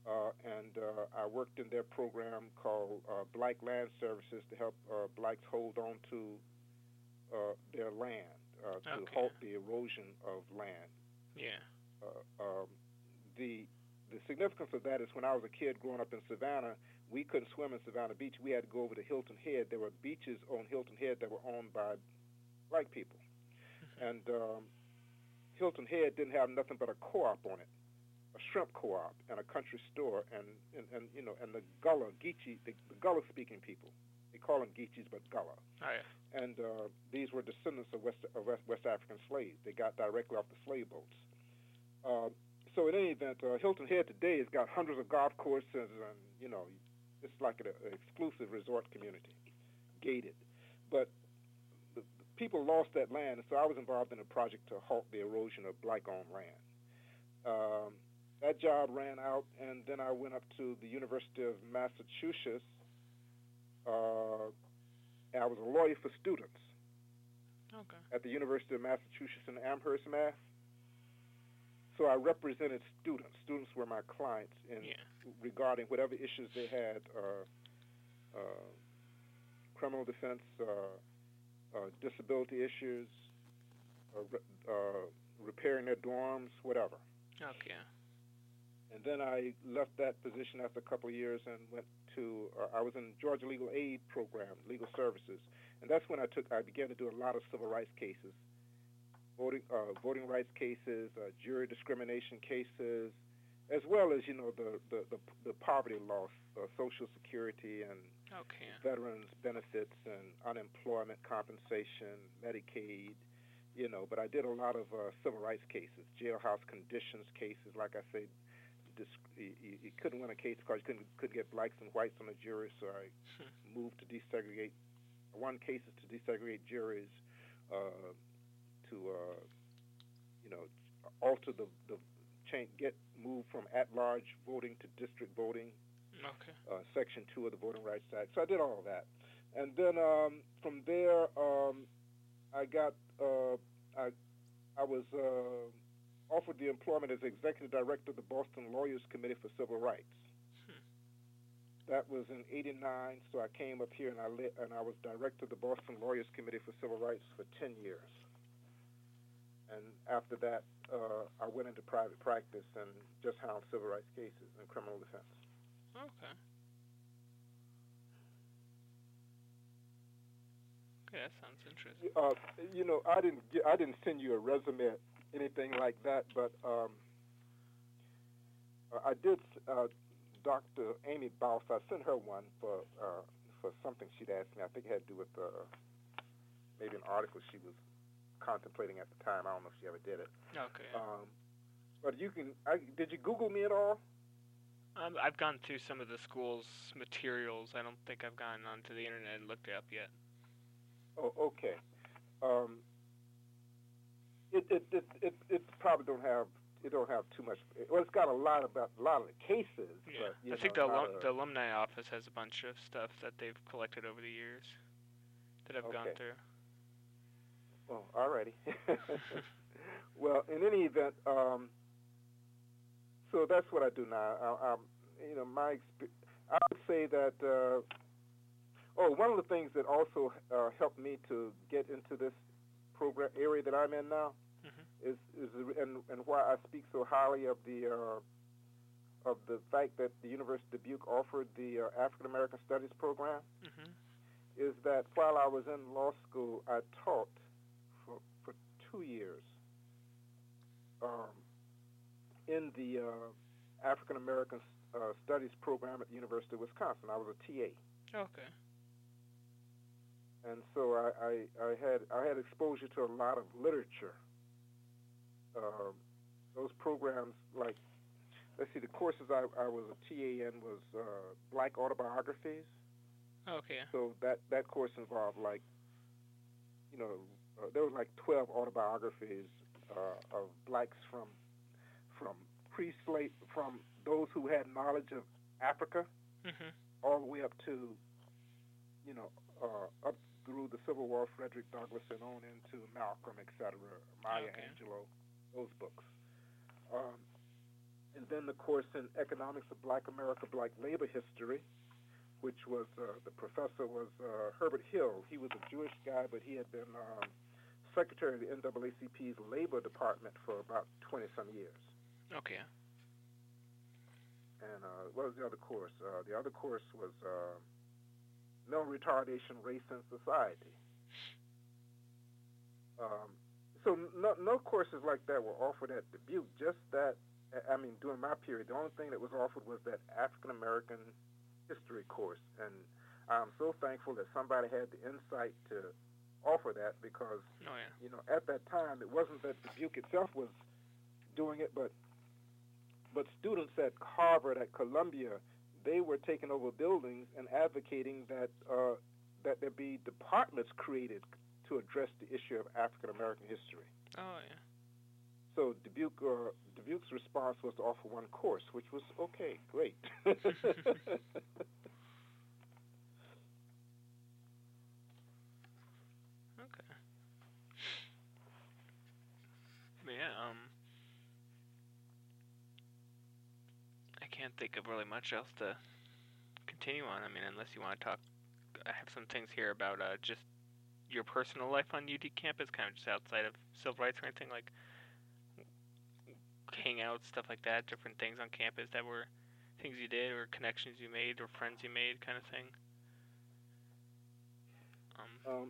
uh, and uh, I worked in their program called uh, Black Land Services to help uh, blacks hold on to uh, their land, uh, to Okay. halt the erosion of land. Yeah. Uh, um, the the significance of that is when I was a kid growing up in Savannah, we couldn't swim in Savannah Beach. We had to go over to Hilton Head. There were beaches on Hilton Head that were owned by black people, Mhm. and um, Hilton Head didn't have nothing but a co-op on it, a shrimp co-op and a country store, and and, and you know, and the Gullah Geechee, the, the Gullah-speaking people. They call them Geechees, but Gullah. Oh yeah. And uh, these were descendants of West, of West, West African slaves. They got directly off the slave boats. Uh, so in any event, uh, Hilton Head today has got hundreds of golf courses, and you know, it's like an, an exclusive resort community, gated. But the, the people lost that land, and so I was involved in a project to halt the erosion of black-owned land. Um, that job ran out, and then I went up to the University of Massachusetts. Uh, I was a lawyer for students Okay. at the University of Massachusetts in Amherst, Mass. So I represented students. Students were my clients in Yeah. regarding whatever issues they had, uh, uh, criminal defense, uh, uh, disability issues, uh, re- uh, repairing their dorms, whatever. Okay. And then I left that position after a couple of years and went to, uh, I was in Georgia Legal Aid Program, Legal Services. And that's when I took, I began to do a lot of civil rights cases, voting, uh, voting rights cases, uh, jury discrimination cases, as well as, you know, the, the, the, the poverty loss, uh, Social Security and Okay. veterans benefits and unemployment compensation, Medicaid, you know. But I did a lot of uh, civil rights cases, jailhouse conditions cases, like I said. He, he, he couldn't win a case because he couldn't, couldn't get blacks and whites on the jury, so I moved to desegregate. I won cases to desegregate juries, uh, to uh, you know, alter the the change, get moved from at-large voting to district voting. Okay. Uh, Section two of the Voting Rights Act. So I did all of that, and then um, from there um, I got uh, I I was. Uh, offered the employment as executive director of the Boston Lawyers Committee for Civil Rights. Hmm. That was in eighty-nine, so I came up here and I lit, and I was director of the Boston Lawyers Committee for Civil Rights for ten years. And after that, uh, I went into private practice and just handled civil rights cases and criminal defense. Okay. Okay, that sounds interesting. Uh, you know, I didn't get, I didn't send you a resume, anything like that, but um, I did. Uh, Doctor Amy Baus, I sent her one for uh, for something she'd asked me. I think it had to do with uh, maybe an article she was contemplating at the time. I don't know if she ever did it. Okay. Um, but you can. I, did you Google me at all? Um, I've gone through some of the school's materials. I don't think I've gone onto the internet and looked it up yet. Oh, okay. Um, it, it it it it probably don't have it don't have too much. Well, it's got a lot about a lot of the cases. Yeah, but, you I think know, the not alum- a- the alumni office has a bunch of stuff that they've collected over the years that I've gone Okay. through. Oh, alrighty. Well, in any event, um, so that's what I do now. I, I'm, you know, my exp- I would say that. Uh, oh, one of the things that also uh, helped me to get into this program area that I'm in now Mm-hmm. is is and and why I speak so highly of the uh, of the fact that the University of Dubuque offered the uh, African American Studies program Mm-hmm. is that while I was in law school, I taught for for two years um, in the uh, African American uh, Studies program at the University of Wisconsin. I was a T A. Okay. And so I, I, I had I had exposure to a lot of literature. Um, those programs, like, let's see, the courses I, I was a T A in was uh, Black autobiographies. Okay. So that, that course involved, like, you know, uh, there was like twelve autobiographies uh, of blacks from from pre-slave, from those who had knowledge of Africa, Mm-hmm. all the way up to, you know, uh, up through the Civil War, Frederick Douglass, and on into Malcolm, et cetera, Maya Okay. Angelou, those books. Um, and then the course in Economics of Black America, Black Labor History, which was, uh, the professor was uh, Herbert Hill. He was a Jewish guy, but he had been um, secretary of the N double A C P's Labor Department for about twenty-some years. Okay. And uh, what was the other course? Uh, the other course was uh, Mental Retardation, Race, and Society. Um, so no, no courses like that were offered at Dubuque, just that, I mean, during my period, the only thing that was offered was that African-American history course. And I'm so thankful that somebody had the insight to offer that because, oh, yeah. you know, at that time, it wasn't that Dubuque itself was doing it, but but students at Harvard, at Columbia, they were taking over buildings and advocating that uh, that there be departments created to address the issue of African-American history. Oh, yeah. So Dubuque, uh, Dubuque's response was to offer one course, which was, okay, great. Okay. But yeah, um, I can't think of really much else to continue on. I mean, unless you want to talk, I have some things here about uh, just your personal life on U D campus, kind of just outside of civil rights or anything, like hangouts, stuff like that, different things on campus that were things you did or connections you made or friends you made, kind of thing. Um, um,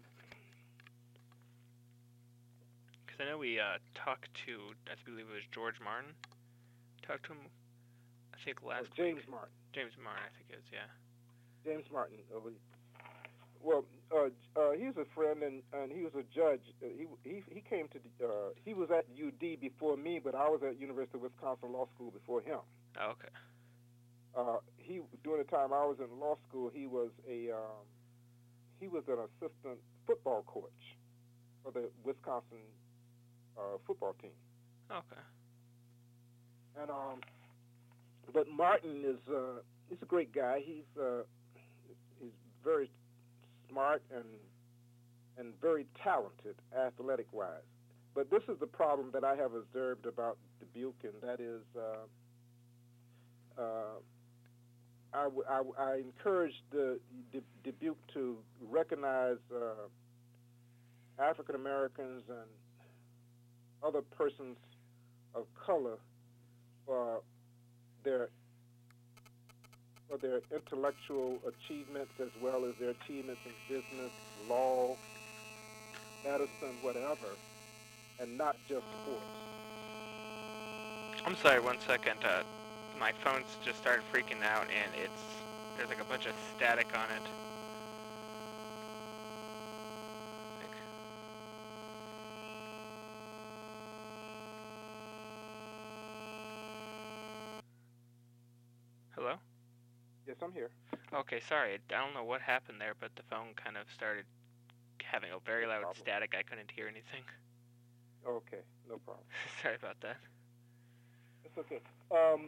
Because I know we uh, talked to, I believe it was George Martin. Talked to him, I think last oh, James week. Martin. James Martin, I think it was, yeah. James Martin. Uh, we, well, uh, uh, he's a friend, and, and he was a judge. Uh, he he he came to the, uh, he was at U D before me, but I was at University of Wisconsin Law School before him. Oh, okay. Uh, he during the time I was in law school, he was a um, he was an assistant football coach for the Wisconsin uh, football team. Okay. And um, but Martin is uh, he's a great guy. He's uh, he's very smart and and very talented, athletic wise. But this is the problem that I have observed about Dubuque, and that is, uh, uh, I, w- I, w- I encourage the D- Dubuque to recognize uh, African Americans and other persons of color for their for their intellectual achievements as well as their achievements in business, law, medicine, whatever, and not just sports. I'm sorry, one second. Uh, my phone's just started freaking out, and it's there's like a bunch of static on it. Like, hello? Yes, I'm here. Okay, sorry. I don't know what happened there, but the phone kind of started having a very No loud problem. static. I couldn't hear anything. Okay, no problem. Sorry about that. It's okay. Um,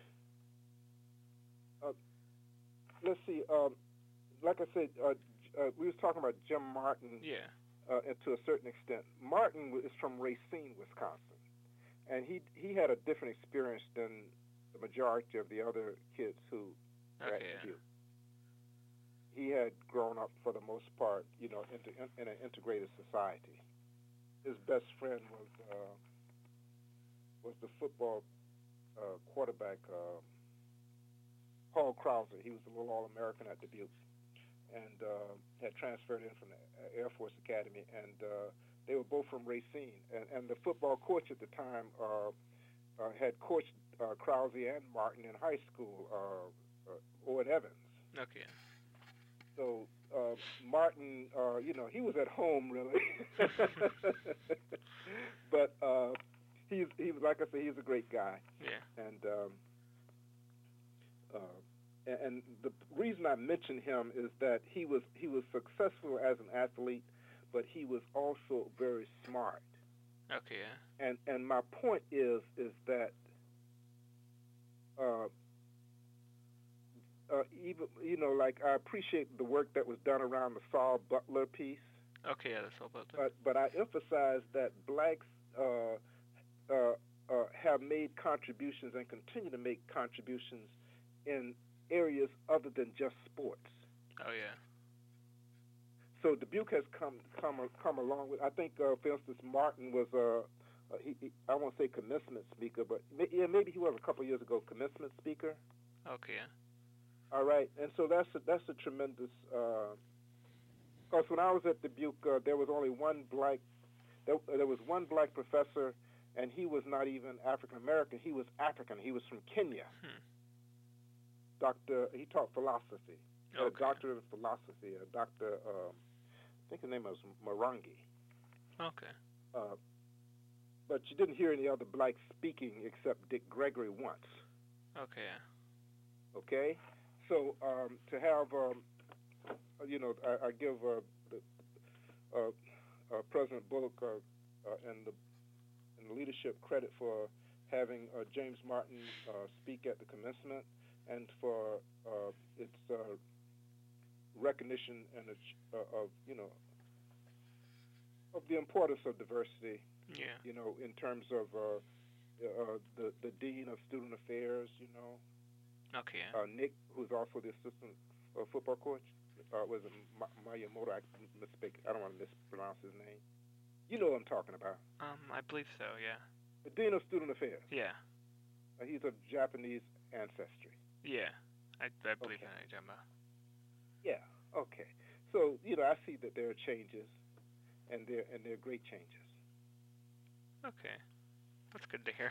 uh, let's see. Um, like I said, uh, uh, we was talking about Jim Martin. Yeah. Uh, and to a certain extent, Martin is from Racine, Wisconsin, and he he had a different experience than the majority of the other kids who were at Okay. Yeah. Dubuque. He had grown up for the most part, you know, into, in, in an integrated society. His best friend was uh, was the football uh, quarterback uh, Paul Krauser. He was a little All-American at Dubuque, and uh, had transferred in from the Air Force Academy. And uh, they were both from Racine. And, and the football coach at the time uh, uh, had coached uh, Krause and Martin in high school, uh, uh, Owen Evans. Okay. So uh, Martin, uh, you know, he was at home really, but uh, he's he was like I said, he's a great guy. Yeah. And um, uh, and, and the reason I mention him is that he was he was successful as an athlete, but he was also very smart. Okay. Yeah. And and my point is is that. Uh, Uh, even you know, like I appreciate the work that was done around the Saul Butler piece. Okay, yeah, that's all about that. But but I emphasize that blacks uh, uh, uh, have made contributions and continue to make contributions in areas other than just sports. Oh yeah. So Dubuque has come come come along with. I think, uh, for instance, Martin was a. Uh, he, he, I won't say commencement speaker, but may, yeah, maybe he was a couple of years ago commencement speaker. Okay. All right, and so that's a, that's a tremendous. Because uh, when I was at Dubuque, uh, there was only one black. There, there was one black professor, and he was not even African American. He was African. He was from Kenya. Hmm. Doctor, he taught philosophy. Okay. A doctor in philosophy. A doctor. Uh, I think his name was Morangi. Okay. Uh, but you didn't hear any other blacks speaking except Dick Gregory once. Okay. Okay? So um, to have, um, you know, I, I give uh, the, uh, uh, President Bullock uh, uh, and, the, and the leadership credit for having uh, James Martin uh, speak at the commencement and for uh, its uh, recognition and uh, of, you know, of the importance of diversity. Yeah. You know, in terms of uh, uh, the the dean of student affairs. You know. Okay. Uh, Nick, who's also the assistant uh, football coach, uh, was it Miyamoto? I misspeak. I don't want to mispronounce his name. You know what I'm talking about. Um, I believe so. Yeah. The dean of student affairs. Yeah. Uh, he's of Japanese ancestry. Yeah. I I believe Okay. in that, Jumbo. Yeah. Okay. So you know, I see that there are changes, and they're and they're great changes. Okay, that's good to hear.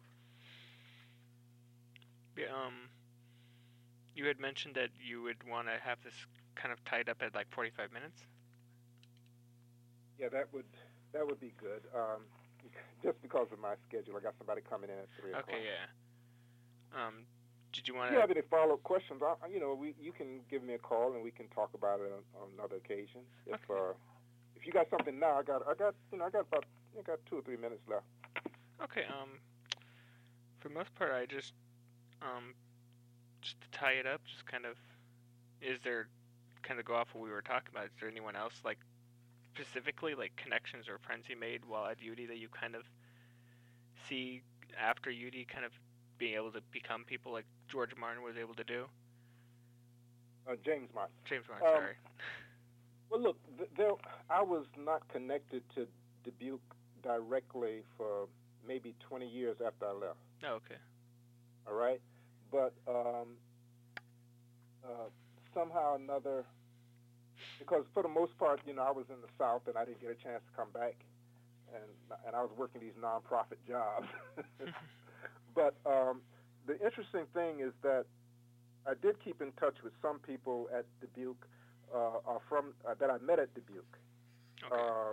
Yeah, um, you had mentioned that you would want to have this kind of tied up at like forty-five minutes. Yeah, that would that would be good. Um, just because of my schedule, I got somebody coming in at three o'clock. Okay, yeah. Um, did you want If you to? have any follow-up questions, I, you know, we you can give me a call and we can talk about it on, on another occasion. If Okay. uh, if you got something now, I got I got you know I got about I got two or three minutes left. Okay. Um, for the most part, I just um, just to tie it up, just kind of, is there, kind of go off what we were talking about? Is there anyone else like specifically like connections or friends you made while at U D that you kind of see after U D kind of being able to become people like George Martin was able to do? Uh, James Martin. James Martin, Um, sorry. Well, look, th- there I was not connected to Dubuque directly for maybe twenty years after I left. Oh, okay. All right, but um, uh, somehow or another, because for the most part, you know, I was in the South and I didn't get a chance to come back, and and I was working these nonprofit jobs. But um, the interesting thing is that I did keep in touch with some people at Dubuque, uh, uh, from uh, that I met at Dubuque, Okay. uh,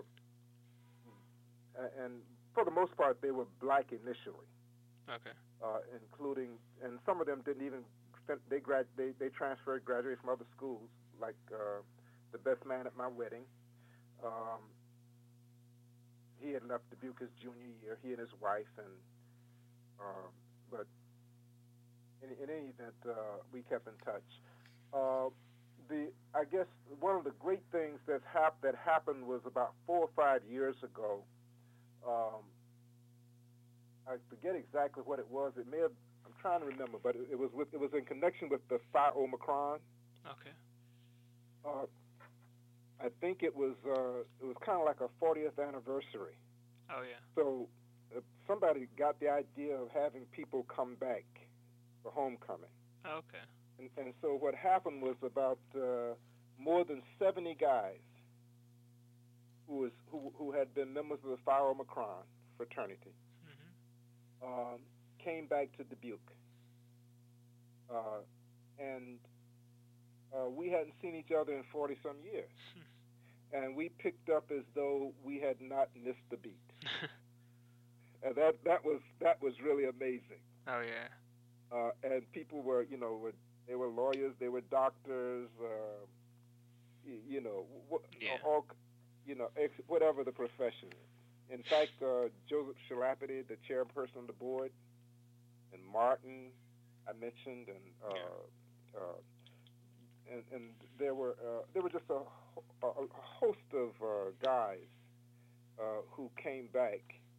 and for the most part, they were black initially. Okay. Uh, including, and some of them didn't even, they grad, they, they transferred, graduated from other schools, like uh, the best man at my wedding. Um, he had left Dubuque his junior year, he and his wife, and um, but in, in any event, uh, we kept in touch. Uh, the, I guess one of the great things that's hap- that happened was about four or five years ago. Um, I forget exactly what it was. It may have. I'm trying to remember, but it, it was with. It was in connection with the Phi Omicron. Okay. Uh, I think it was. Uh, it was kind of like a fortieth anniversary. Oh yeah. So uh, somebody got the idea of having people come back for homecoming. Oh, okay. And, and so what happened was about uh, more than seventy guys who was who who had been members of the Phi Omicron fraternity. Um, came back to Dubuque, uh, and uh, we hadn't seen each other in forty some years, and we picked up as though we had not missed a beat, and that that was that was really amazing. Oh yeah. Uh, and people were, you know, were they were lawyers, they were doctors, uh, you, you know, wh- Yeah. all, you know, ex- whatever the profession is. In fact, uh, Joseph Shalapity, the chairperson of the board, and Martin, I mentioned, and uh, Yeah. uh, and, and there were uh, there were just a, a, a host of uh, guys uh, who came back,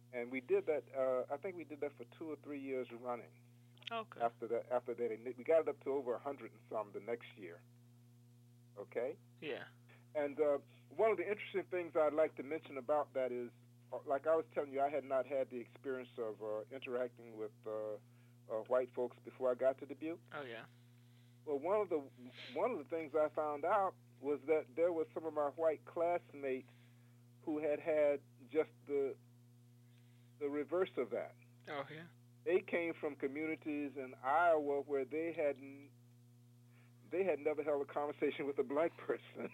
and we did that. Uh, I think we did that for two or three years running. Okay. After that, after that, we got it up to over a hundred and some the next year. Okay. Yeah. And uh, one of the interesting things I'd like to mention about that is, uh, like I was telling you, I had not had the experience of uh, interacting with uh, uh, white folks before I got to Dubuque. Oh yeah. Well, one of the one of the things I found out was that there were some of my white classmates who had had just the the reverse of that. Oh yeah. They came from communities in Iowa where they hadn't they had never held a conversation with a black person.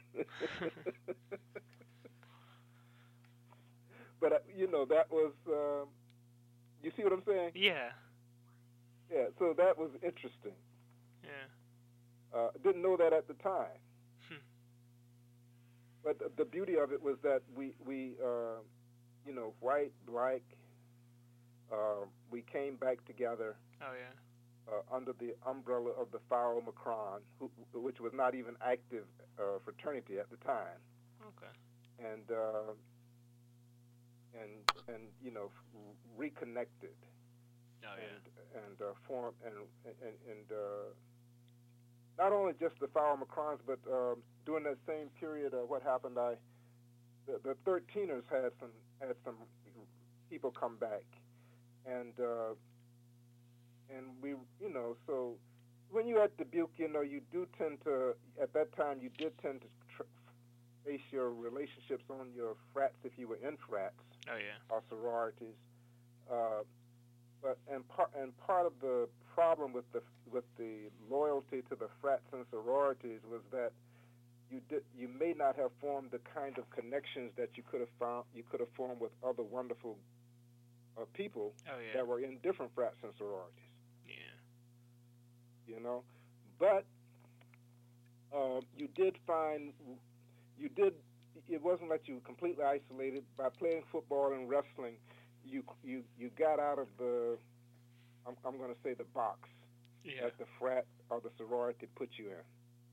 But uh, you know, that was um, you see what I'm saying? Yeah. Yeah. So that was interesting. Yeah. Uh, didn't know that at the time. Hmm. But the, the beauty of it was that we we uh, you know, white, black, uh, we came back together. Oh yeah. Uh, under the umbrella of the Phi Omicron, who, which was not even active uh, fraternity at the time. Okay. And uh, and and you know, reconnected. Oh yeah. And and uh, formed and and, and uh, not only just the Phi Omicrons, but um, during that same period, uh, what happened? I the, the thirteeners had some had some people come back, and. Uh, And we, you know, so when you're at Dubuque, you know, you do tend to, at that time, you did tend to tr- base your relationships on your frats if you were in frats. Oh yeah. Or sororities. Uh, but and part and part of the problem with the with the loyalty to the frats and sororities was that you did you may not have formed the kind of connections that you could have found you could have formed with other wonderful uh, people oh, yeah. that were in different frats and sororities. Yeah. You know, but uh, you did find you did. It wasn't that you were completely isolated. By playing football and wrestling, you you you got out of the. I'm, I'm going to say the box Yeah. that the frat or the sorority put you in.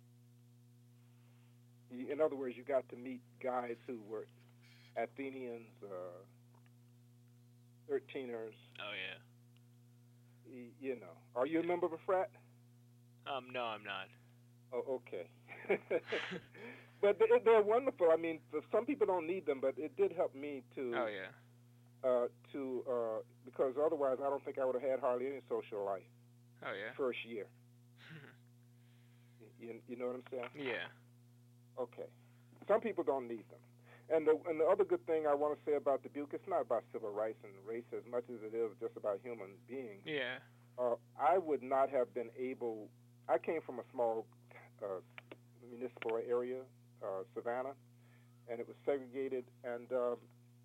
You, in other words, you got to meet guys who were Athenians, uh, thirteeners. Oh yeah. You know, are you a member of a frat? Um, no, I'm not. Oh, okay. But they, they're wonderful. I mean, some people don't need them, but it did help me to. Oh yeah. Uh, to uh, because otherwise, I don't think I would have had hardly any social life. Oh yeah. First year. you, you know what I'm saying? Yeah. Okay. Some people don't need them. And the and the other good thing I want to say about Dubuque, it's not about civil rights and race as much as it is just about human beings. Yeah. Uh, I would not have been able. I came from a small uh, municipal area, uh, Savannah, and it was segregated. And um,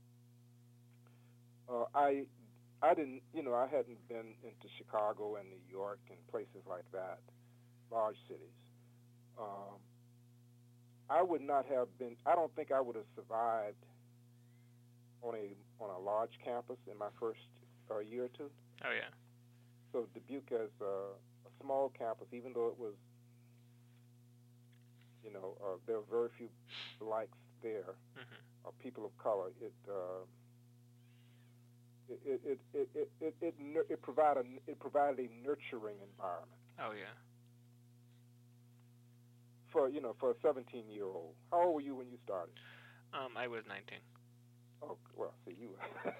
uh, I, I didn't, you know, I hadn't been into Chicago and New York and places like that, large cities. Um, I would not have been. I don't think I would have survived on a on a large campus in my first uh, year or two. Oh yeah. So Dubuque as a, a small campus, even though it was, you know, uh, there were very few blacks there, mm-hmm. or people of color. It uh, it, it, it, it, it, it, it, it provided it provided a nurturing environment. Oh yeah. For you know, for a seventeen-year-old. How old were you when you started? Um, I was nineteen. Oh well, see you.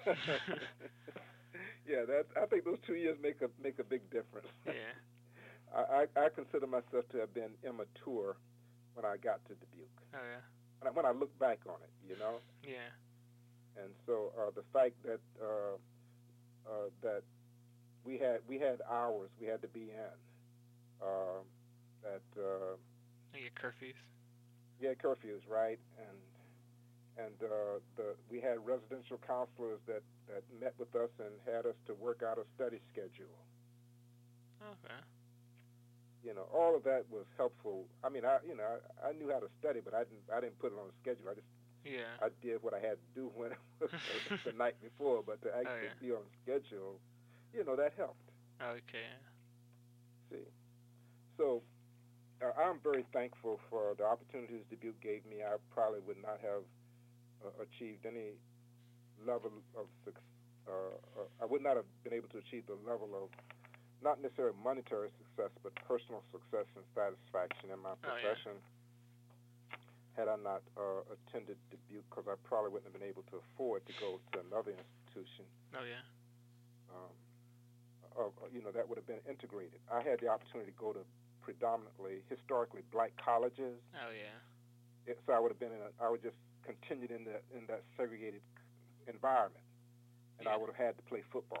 Yeah, that I think those two years make a make a big difference. Yeah. I, I I consider myself to have been immature when I got to Dubuque. Oh yeah. When I, when I look back on it, you know. Yeah. And so uh, the fact that uh, uh, that we had we had hours we had to be in. Uh, that. Uh, Like curfews. Yeah, curfews, right? And and uh, the we had residential counselors that, that met with us and had us to work out a study schedule. Okay. You know, all of that was helpful. I mean, I you know I, I knew how to study, but I didn't I didn't put it on a schedule. I just yeah. I did what I had to do when it was the night before. But to actually oh, yeah. be on schedule, you know, that helped. Okay. See, so. Uh, I'm very thankful for the opportunities Dubuque gave me. I probably would not have uh, achieved any level of uh, uh, I would not have been able to achieve the level of not necessarily monetary success, but personal success and satisfaction in my profession. Oh, yeah. Had I not uh, attended Dubuque, because I probably wouldn't have been able to afford to go to another institution. Oh, yeah. Um, uh, you know, that would have been integrated. I had the opportunity to go to predominantly historically black colleges. Oh, yeah. It, so I would have been in a, I would just continued in that in that segregated environment, and Yeah. I would have had to play football.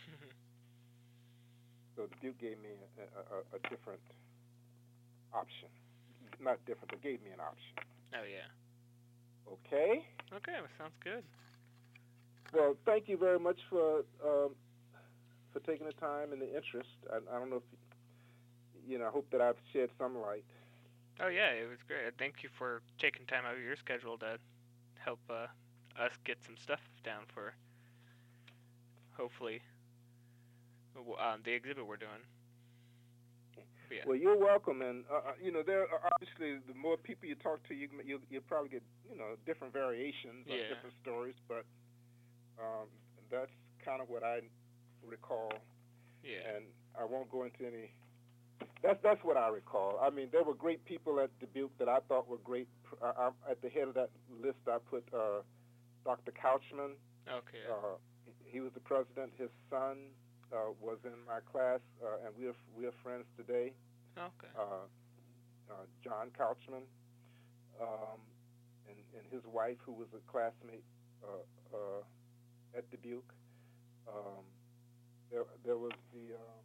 So Dubuque gave me a, a, a different option. Not different, but gave me an option. Oh, yeah. Okay. Okay, well, sounds good. Well, thank you very much for um, for taking the time and the interest. I, I don't know if you know. I hope that I've shed some light. Oh, yeah, it was great. Thank you for taking time out of your schedule to help uh, us get some stuff down for, hopefully, um, the exhibit we're doing. Yeah. Well, you're welcome, and uh, you know, there are obviously the more people you talk to, you you you'll probably get you know different variations of Yeah. different stories, but um, that's kind of what I recall, Yeah. and I won't go into any. That's that's what I recall. I mean, there were great people at Dubuque that I thought were great. I, I, at the head of that list, I put uh, Doctor Couchman. Okay. Uh, he was the president. His son uh, was in my class, uh, and we are we are friends today. Okay. Uh, uh, John Couchman, um, and, and his wife, who was a classmate uh, uh, at Dubuque. Um, there, there was the. Um,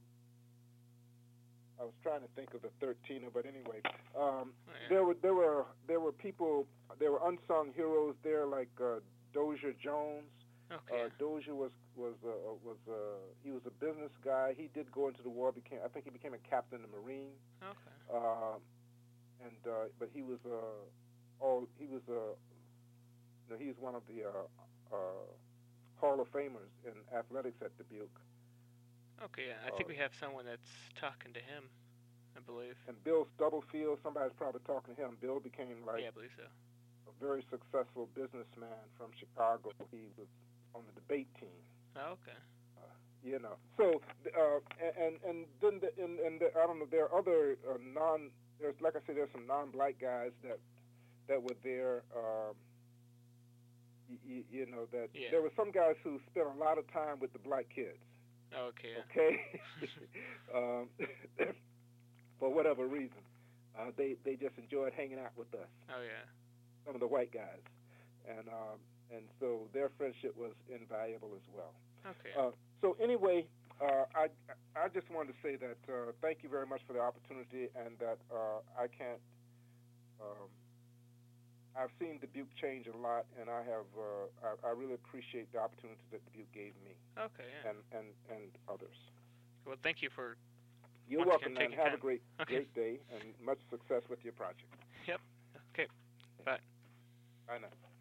I was trying to think of the thirteener, but anyway, um, Oh, yeah. there were there were there were people, there were unsung heroes there like uh, Dozier Jones. Okay. Uh, Dozier was was uh, was uh, he was a business guy. He did go into the war. Became I think he became a captain in the Marine. Okay. Uh, and uh, but he was uh, all he was uh, you know, he's one of the uh, uh, Hall of Famers in athletics at Dubuque. Okay, yeah. I think we have someone that's talking to him, I believe. And Bill Stubblefield, somebody's probably talking to him. Bill became like Yeah, I believe so. a very successful businessman from Chicago. He was on the debate team. Oh, okay. Uh, you know, so uh, and and then the, and, and the, I don't know. There are other uh, non. There's like I said, there's some non-black guys that that were there. Um, you, you know that Yeah. there were some guys who spent a lot of time with the black kids. Oh, okay. Yeah. Okay, um, for whatever reason, uh, they they just enjoyed hanging out with us. Oh, yeah. Some of the white guys, and um, and so their friendship was invaluable as well. Okay. Uh, so anyway, uh, I I just wanted to say that uh, thank you very much for the opportunity, and that uh, I can't. Um, I've seen Dubuque change a lot, and I have. Uh, I, I really appreciate the opportunity that Dubuque gave me, Okay, yeah. and, and, and others. Well, thank you for... You're Once welcome, again, man. taking Have time. a great Okay. great day, and much success with your project. Yep. Okay. Bye. Bye now.